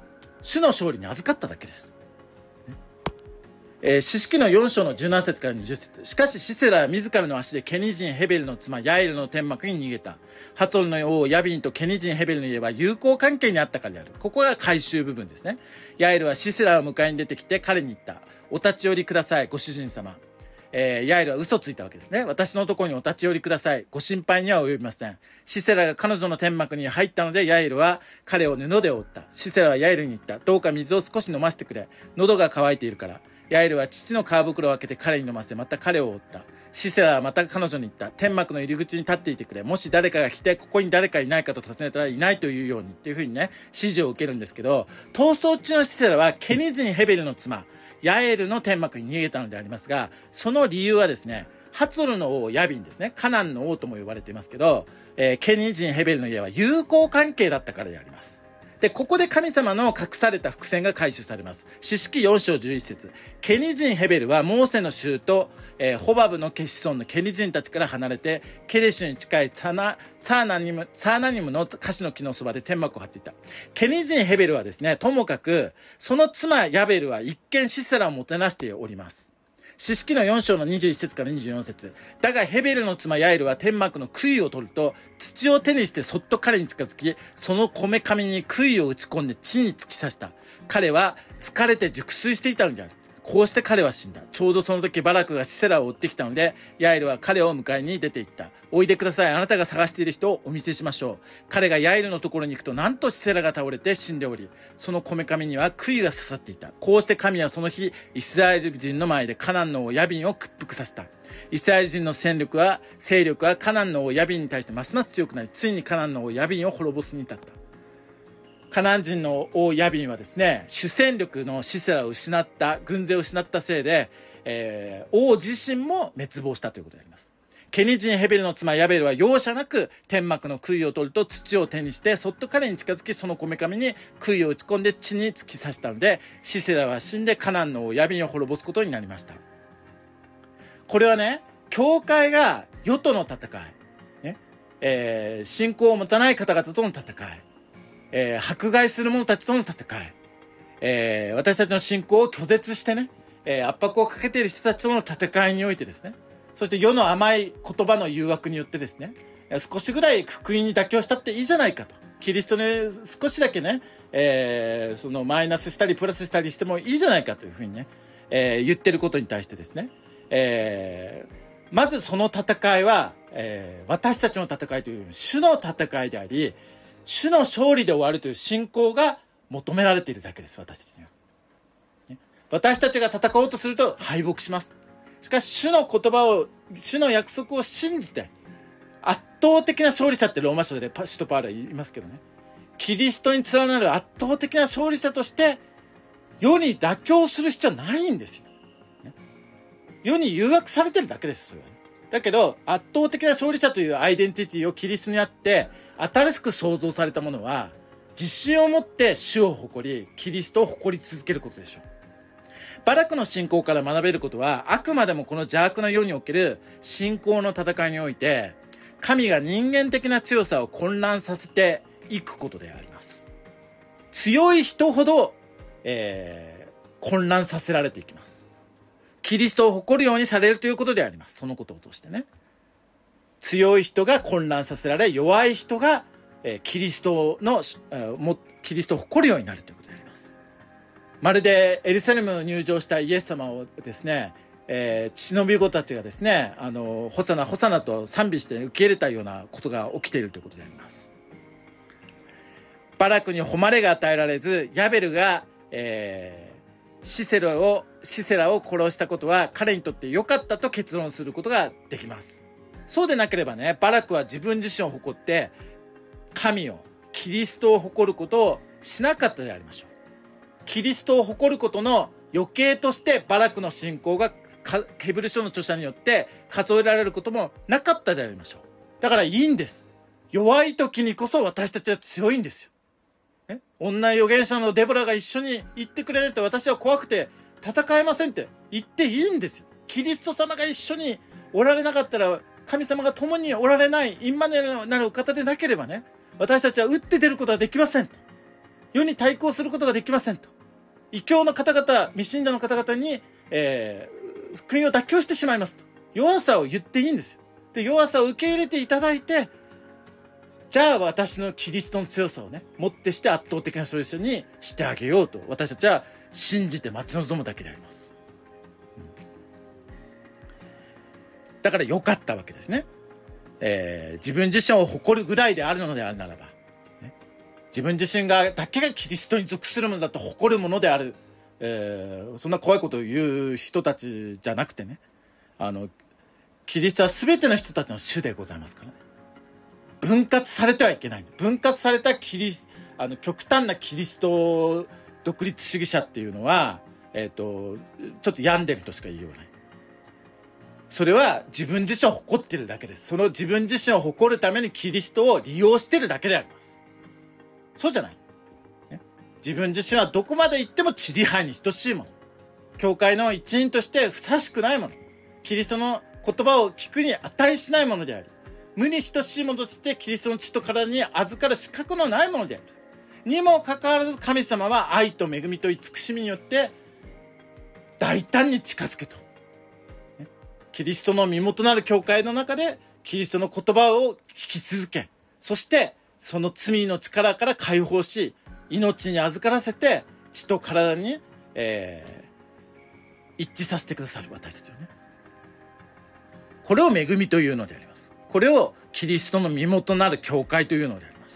主の勝利に預かっただけです。えー、詩式のよん章のじゅうなな節からにじゅっ節。しかしシセラは自らの足でケニ人ヘベルの妻ヤエルの天幕に逃げた。ハツォルの王ヤビンとケニ人ヘベルの家は友好関係にあったからである。ここが回収部分ですね。ヤエルはシセラを迎えに出てきて彼に言った。お立ち寄りください、ご主人様。えー、ヤエルは嘘ついたわけですね。私のところにお立ち寄りください。ご心配には及びません。シセラが彼女の天幕に入ったので、ヤエルは彼を布で覆った。シセラはヤエルに言った。どうか水を少し飲ませてくれ。喉が渇いているから。ヤエルは父の皮袋を開けて彼に飲ませ、また彼を覆った。シセラはまた彼女に言った。天幕の入り口に立っていてくれ。もし誰かが来て、ここに誰かいないかと尋ねたらいないというようにっていうふうにね、指示を受けるんですけど、逃走中のシセラはケニ人ヘベルの妻、ヤエルの天幕に逃げたのでありますが、その理由はですね、ハツォルの王ヤビンですね、カナンの王とも呼ばれていますけど、えー、ケニ人ヘベルの家は友好関係だったからであります。で、ここで神様の隠された伏線が回収されます。詩式よん章じゅういち節。ケニ人ヘベルはモーセの州と、えー、ホバブのケシソンのケニ人たちから離れて、ケデシュに近いツァナ、ツァーナニム、ツァーナニムのカシの木のそばで天幕を張っていた。ケニ人ヘベルはですね、ともかく、その妻ヤベルは一見シセラをもてなしております。詩式のよん章のにじゅういち節からにじゅうよん節。だがヘベルの妻ヤエルは天幕の杭を取ると、土を手にしてそっと彼に近づき、そのこめかみに杭を打ち込んで地に突き刺した。彼は疲れて熟睡していたのである。こうして彼は死んだ。ちょうどその時バラクがシセラを追ってきたので、ヤエルは彼を迎えに出て行った。おいでください。あなたが探している人をお見せしましょう。彼がヤエルのところに行くと、なんとシセラが倒れて死んでおり、そのこめかみには杭が刺さっていた。こうして神はその日、イスラエル人の前でカナンの王ヤビンを屈服させた。イスラエル人の戦力は、勢力はカナンの王ヤビンに対してますます強くなり、ついにカナンの王ヤビンを滅ぼすに至った。カナン人の王ヤビンはですね、主戦力のシセラを失った、軍勢を失ったせいで、えー、王自身も滅亡したということであります。ケニ人ヘベルの妻ヤベルは容赦なく天幕の杭を取ると土を手にして、そっと彼に近づき、そのこめかみに杭を打ち込んで地に突き刺したので、シセラは死んでカナンの王ヤビンを滅ぼすことになりました。これはね、教会が世との戦い、ねえー、信仰を持たない方々との戦い、えー、迫害する者たちとの戦い、えー、私たちの信仰を拒絶してね、えー、圧迫をかけている人たちとの戦いにおいてですね、そして世の甘い言葉の誘惑によってですね、少しぐらい福音に妥協したっていいじゃないかと、キリストに少しだけね、えー、そのマイナスしたりプラスしたりしてもいいじゃないかというふうにね、えー、言ってることに対してですね、えー、まずその戦いは、えー、私たちの戦いというよりも主の戦いであり、主の勝利で終わるという信仰が求められているだけです。私たちには、ね、私たちが戦おうとすると敗北します。しかし主の言葉を、主の約束を信じて、圧倒的な勝利者ってローマ書で使徒パウロは言いますけどね、キリストに連なる圧倒的な勝利者として世に妥協する必要はないんですよ、ね、世に誘惑されてるだけです。それは、ね、だけど圧倒的な勝利者というアイデンティティをキリストにあって新しく創造されたものは、自信を持って主を誇り、キリストを誇り続けることでしょう。バラクの信仰から学べることは、あくまでもこの邪悪な世における信仰の戦いにおいて、神が人間的な強さを混乱させていくことであります。強い人ほど、えー、混乱させられていきます。キリストを誇るようにされるということであります。そのことを通してね。強い人が混乱させられ、弱い人が、えー、キリストの、えー、もキリストを誇るようになるということであります。まるでエルサレム入場したイエス様をですね、えー、血のび子たちがですね、あのホサナホサナと賛美して受け入れたようなことが起きているということであります。バラクに誉れが与えられず、ヤベルが、えー、シセラをシセラを殺したことは彼にとって良かったと結論することができます。そうでなければね、バラクは自分自身を誇って神を、キリストを誇ることをしなかったでありましょう。キリストを誇ることの余計としてバラクの信仰がヘブル書の著者によって数えられることもなかったでありましょう。だからいいんです。弱い時にこそ私たちは強いんですよ。ね、女預言者のデボラが一緒に行ってくれないと私は怖くて戦えませんって言っていいんですよ。キリスト様が一緒におられなかったら、神様が共におられないインマヌエルなるお方でなければね、私たちは打って出ることはできませんと世に対抗することができませんと。異教の方々、未信者の方々に、えー、福音を妥協してしまいますと。弱さを言っていいんですよ。で、弱さを受け入れていただいて、じゃあ私のキリストの強さをね、もってして圧倒的な勝利にしてあげようと、私たちは信じて待ち望むだけであります。うん、だから良かったわけですね。えー、自分自身を誇るぐらいであるのであるならば、ね、自分自身がだけがキリストに属するものだと誇るものである、えー、そんな怖いことを言う人たちじゃなくてね、あのキリストは全ての人たちの主でございますからね。分割されてはいけない。分割されたキリスあの極端なキリスト独立主義者っていうのは、えーと、ちょっと病んでるとしか言いようがない。それは自分自身を誇ってるだけです。その自分自身を誇るためにキリストを利用してるだけであります。そうじゃない。ね、自分自身はどこまで行っても地理範に等しいもの。教会の一員としてふさしくないもの。キリストの言葉を聞くに値しないものであり、無に等しいものとしてキリストの血と体に預かる資格のないものである。にもかかわらず神様は愛と恵みと慈しみによって大胆に近づけと。キリストの身元なる教会の中でキリストの言葉を聞き続け、そしてその罪の力から解放し、命に預からせて血と体に、えー、一致させてくださる私たちはね。これを恵みというのであります。これをキリストの身元なる教会というのであります。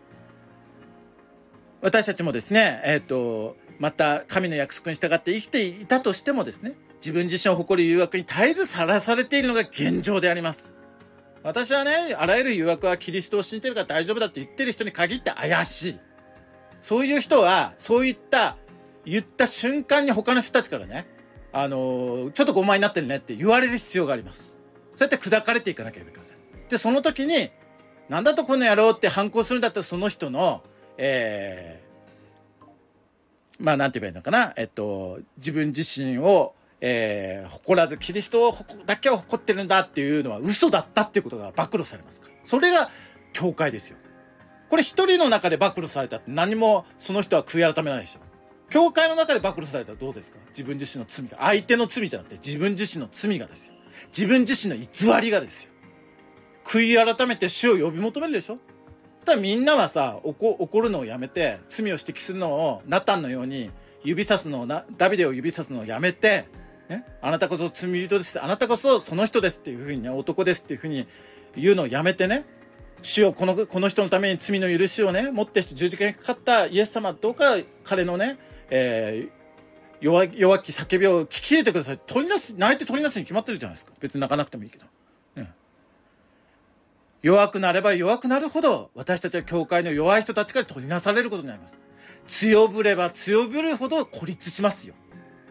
私たちもですね、えっと、また神の約束に従って生きていたとしてもですね、自分自身を誇る誘惑に絶えずさらされているのが現状であります。私はね、あらゆる誘惑はキリストを信じてるから大丈夫だって言ってる人に限って怪しい。そういう人は、そういった、言った瞬間に他の人たちからね、あのー、ちょっとごまになってるねって言われる必要があります。そうやって砕かれていかなければいけません。で、その時に、なんだとこの野郎って反抗するんだったらその人の、えー、まあなんて言えばいいのかな、えっと、自分自身を、えー、誇らずキリストだけを誇ってるんだっていうのは嘘だったっていうことが暴露されますから。それが教会ですよ。これ一人の中で暴露されたって何もその人は悔い改めないでしょ。教会の中で暴露されたらどうですか？自分自身の罪が、相手の罪じゃなくて自分自身の罪がですよ。自分自身の偽りがですよ。悔い改めて主を呼び求めるでしょ。ただみんなはさ、怒、怒るのをやめて、罪を指摘するのをナタンのように指さすのをな、ダビデを指さすのをやめて、ね、あなたこそ罪人です。あなたこそその人ですっていうふうにね、男ですっていうふうに言うのをやめてね、主をこの、この人のために罪の許しをね、もってして十字架にかかったイエス様、どうか彼のね、えー、弱、弱き叫びを聞き入れてください。取りなす、泣いて取りなすに決まってるじゃないですか。別に泣かなくてもいいけど。ね、弱くなれば弱くなるほど、私たちは教会の弱い人たちから取りなされることになります。強ぶれば強ぶるほど孤立しますよ。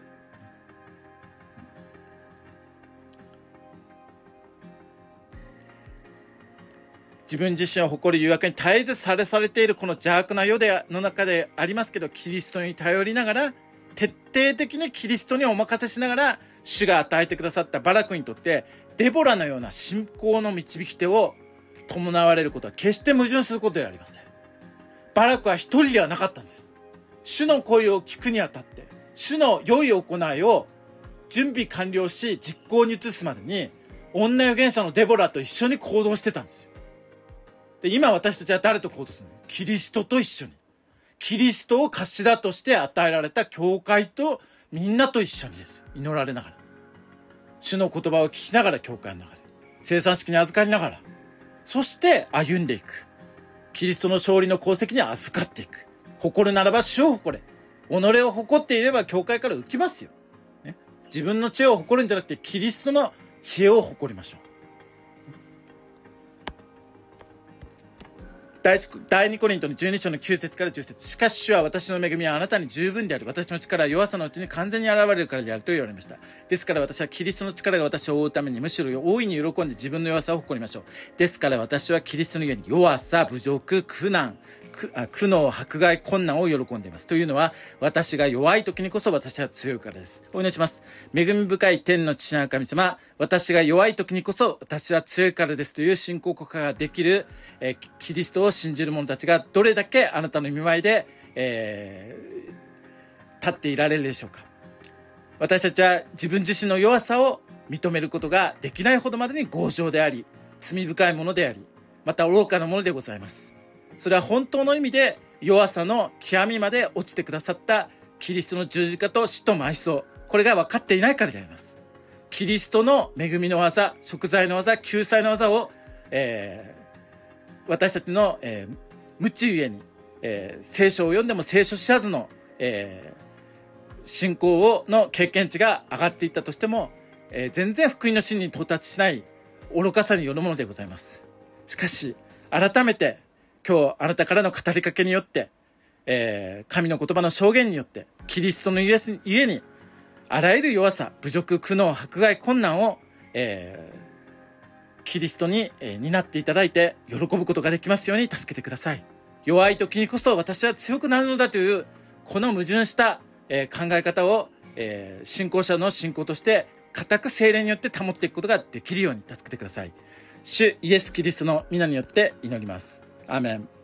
自分自身を誇る誘惑に絶えずされされているこの邪悪な世での中でありますけど、キリストに頼りながら、徹底的にキリストにお任せしながら、主が与えてくださったバラクにとって、デボラのような信仰の導き手を伴われることは決して矛盾することではありません。バラクは一人ではなかったんです。主の声を聞くにあたって、主の良い行いを準備完了し、実行に移すまでに、女預言者のデボラと一緒に行動してたんですよ。で、今私たちは誰と行動するの？キリストと一緒に。キリストを頭として与えられた教会とみんなと一緒にです。祈られながら。主の言葉を聞きながら教会の中で。生産式に預かりながら。そして歩んでいく。キリストの勝利の功績に預かっていく。誇るならば主を誇れ。己を誇っていれば教会から浮きますよ。ね、自分の知恵を誇るんじゃなくてキリストの知恵を誇りましょう。第二コリントのじゅうに章のきゅう節からじゅっ節。しかし主は私の恵みはあなたに十分である。私の力は弱さのうちに完全に現れるからであると言われました。ですから私はキリストの力が私を覆うためにむしろ大いに喜んで自分の弱さを誇りましょう。ですから私はキリストのゆえに弱さ、侮辱、苦難、苦悩、迫害、困難を喜んでいます。というのは、私が弱い時にこそ私は強いからです。お祈りします。恵み深い天の父なる神様、私が弱い時にこそ私は強いからですという信仰告白ができる、えー、キリストを信じる者たちがどれだけあなたの御前でえー、立っていられるでしょうか。私たちは自分自身の弱さを認めることができないほどまでに強情であり、罪深いものであり、また愚かなものでございます。それは本当の意味で弱さの極みまで落ちてくださったキリストの十字架と死と埋葬、これが分かっていないからであります。キリストの恵みの技、贖罪の技、救済の技を、えー、私たちの、えー、無知ゆえに、えー、聖書を読んでも聖書知らずの、えー信仰をの経験値が上がっていったとしても、えー、全然福音の真に到達しない愚かさによるものでございます。しかし改めて今日あなたからの語りかけによって、えー、神の言葉の証言によってキリストのゆえにあらゆる弱さ、侮辱、苦悩、迫害、困難を、えー、キリストに、えー、担っていただいて喜ぶことができますように助けてください。弱い時にこそ私は強くなるのだというこの矛盾したえー、考え方を、えー、信仰者の信仰として固く聖霊によって保っていくことができるように助けてください。主イエス・キリストの皆によって祈ります。アーメン。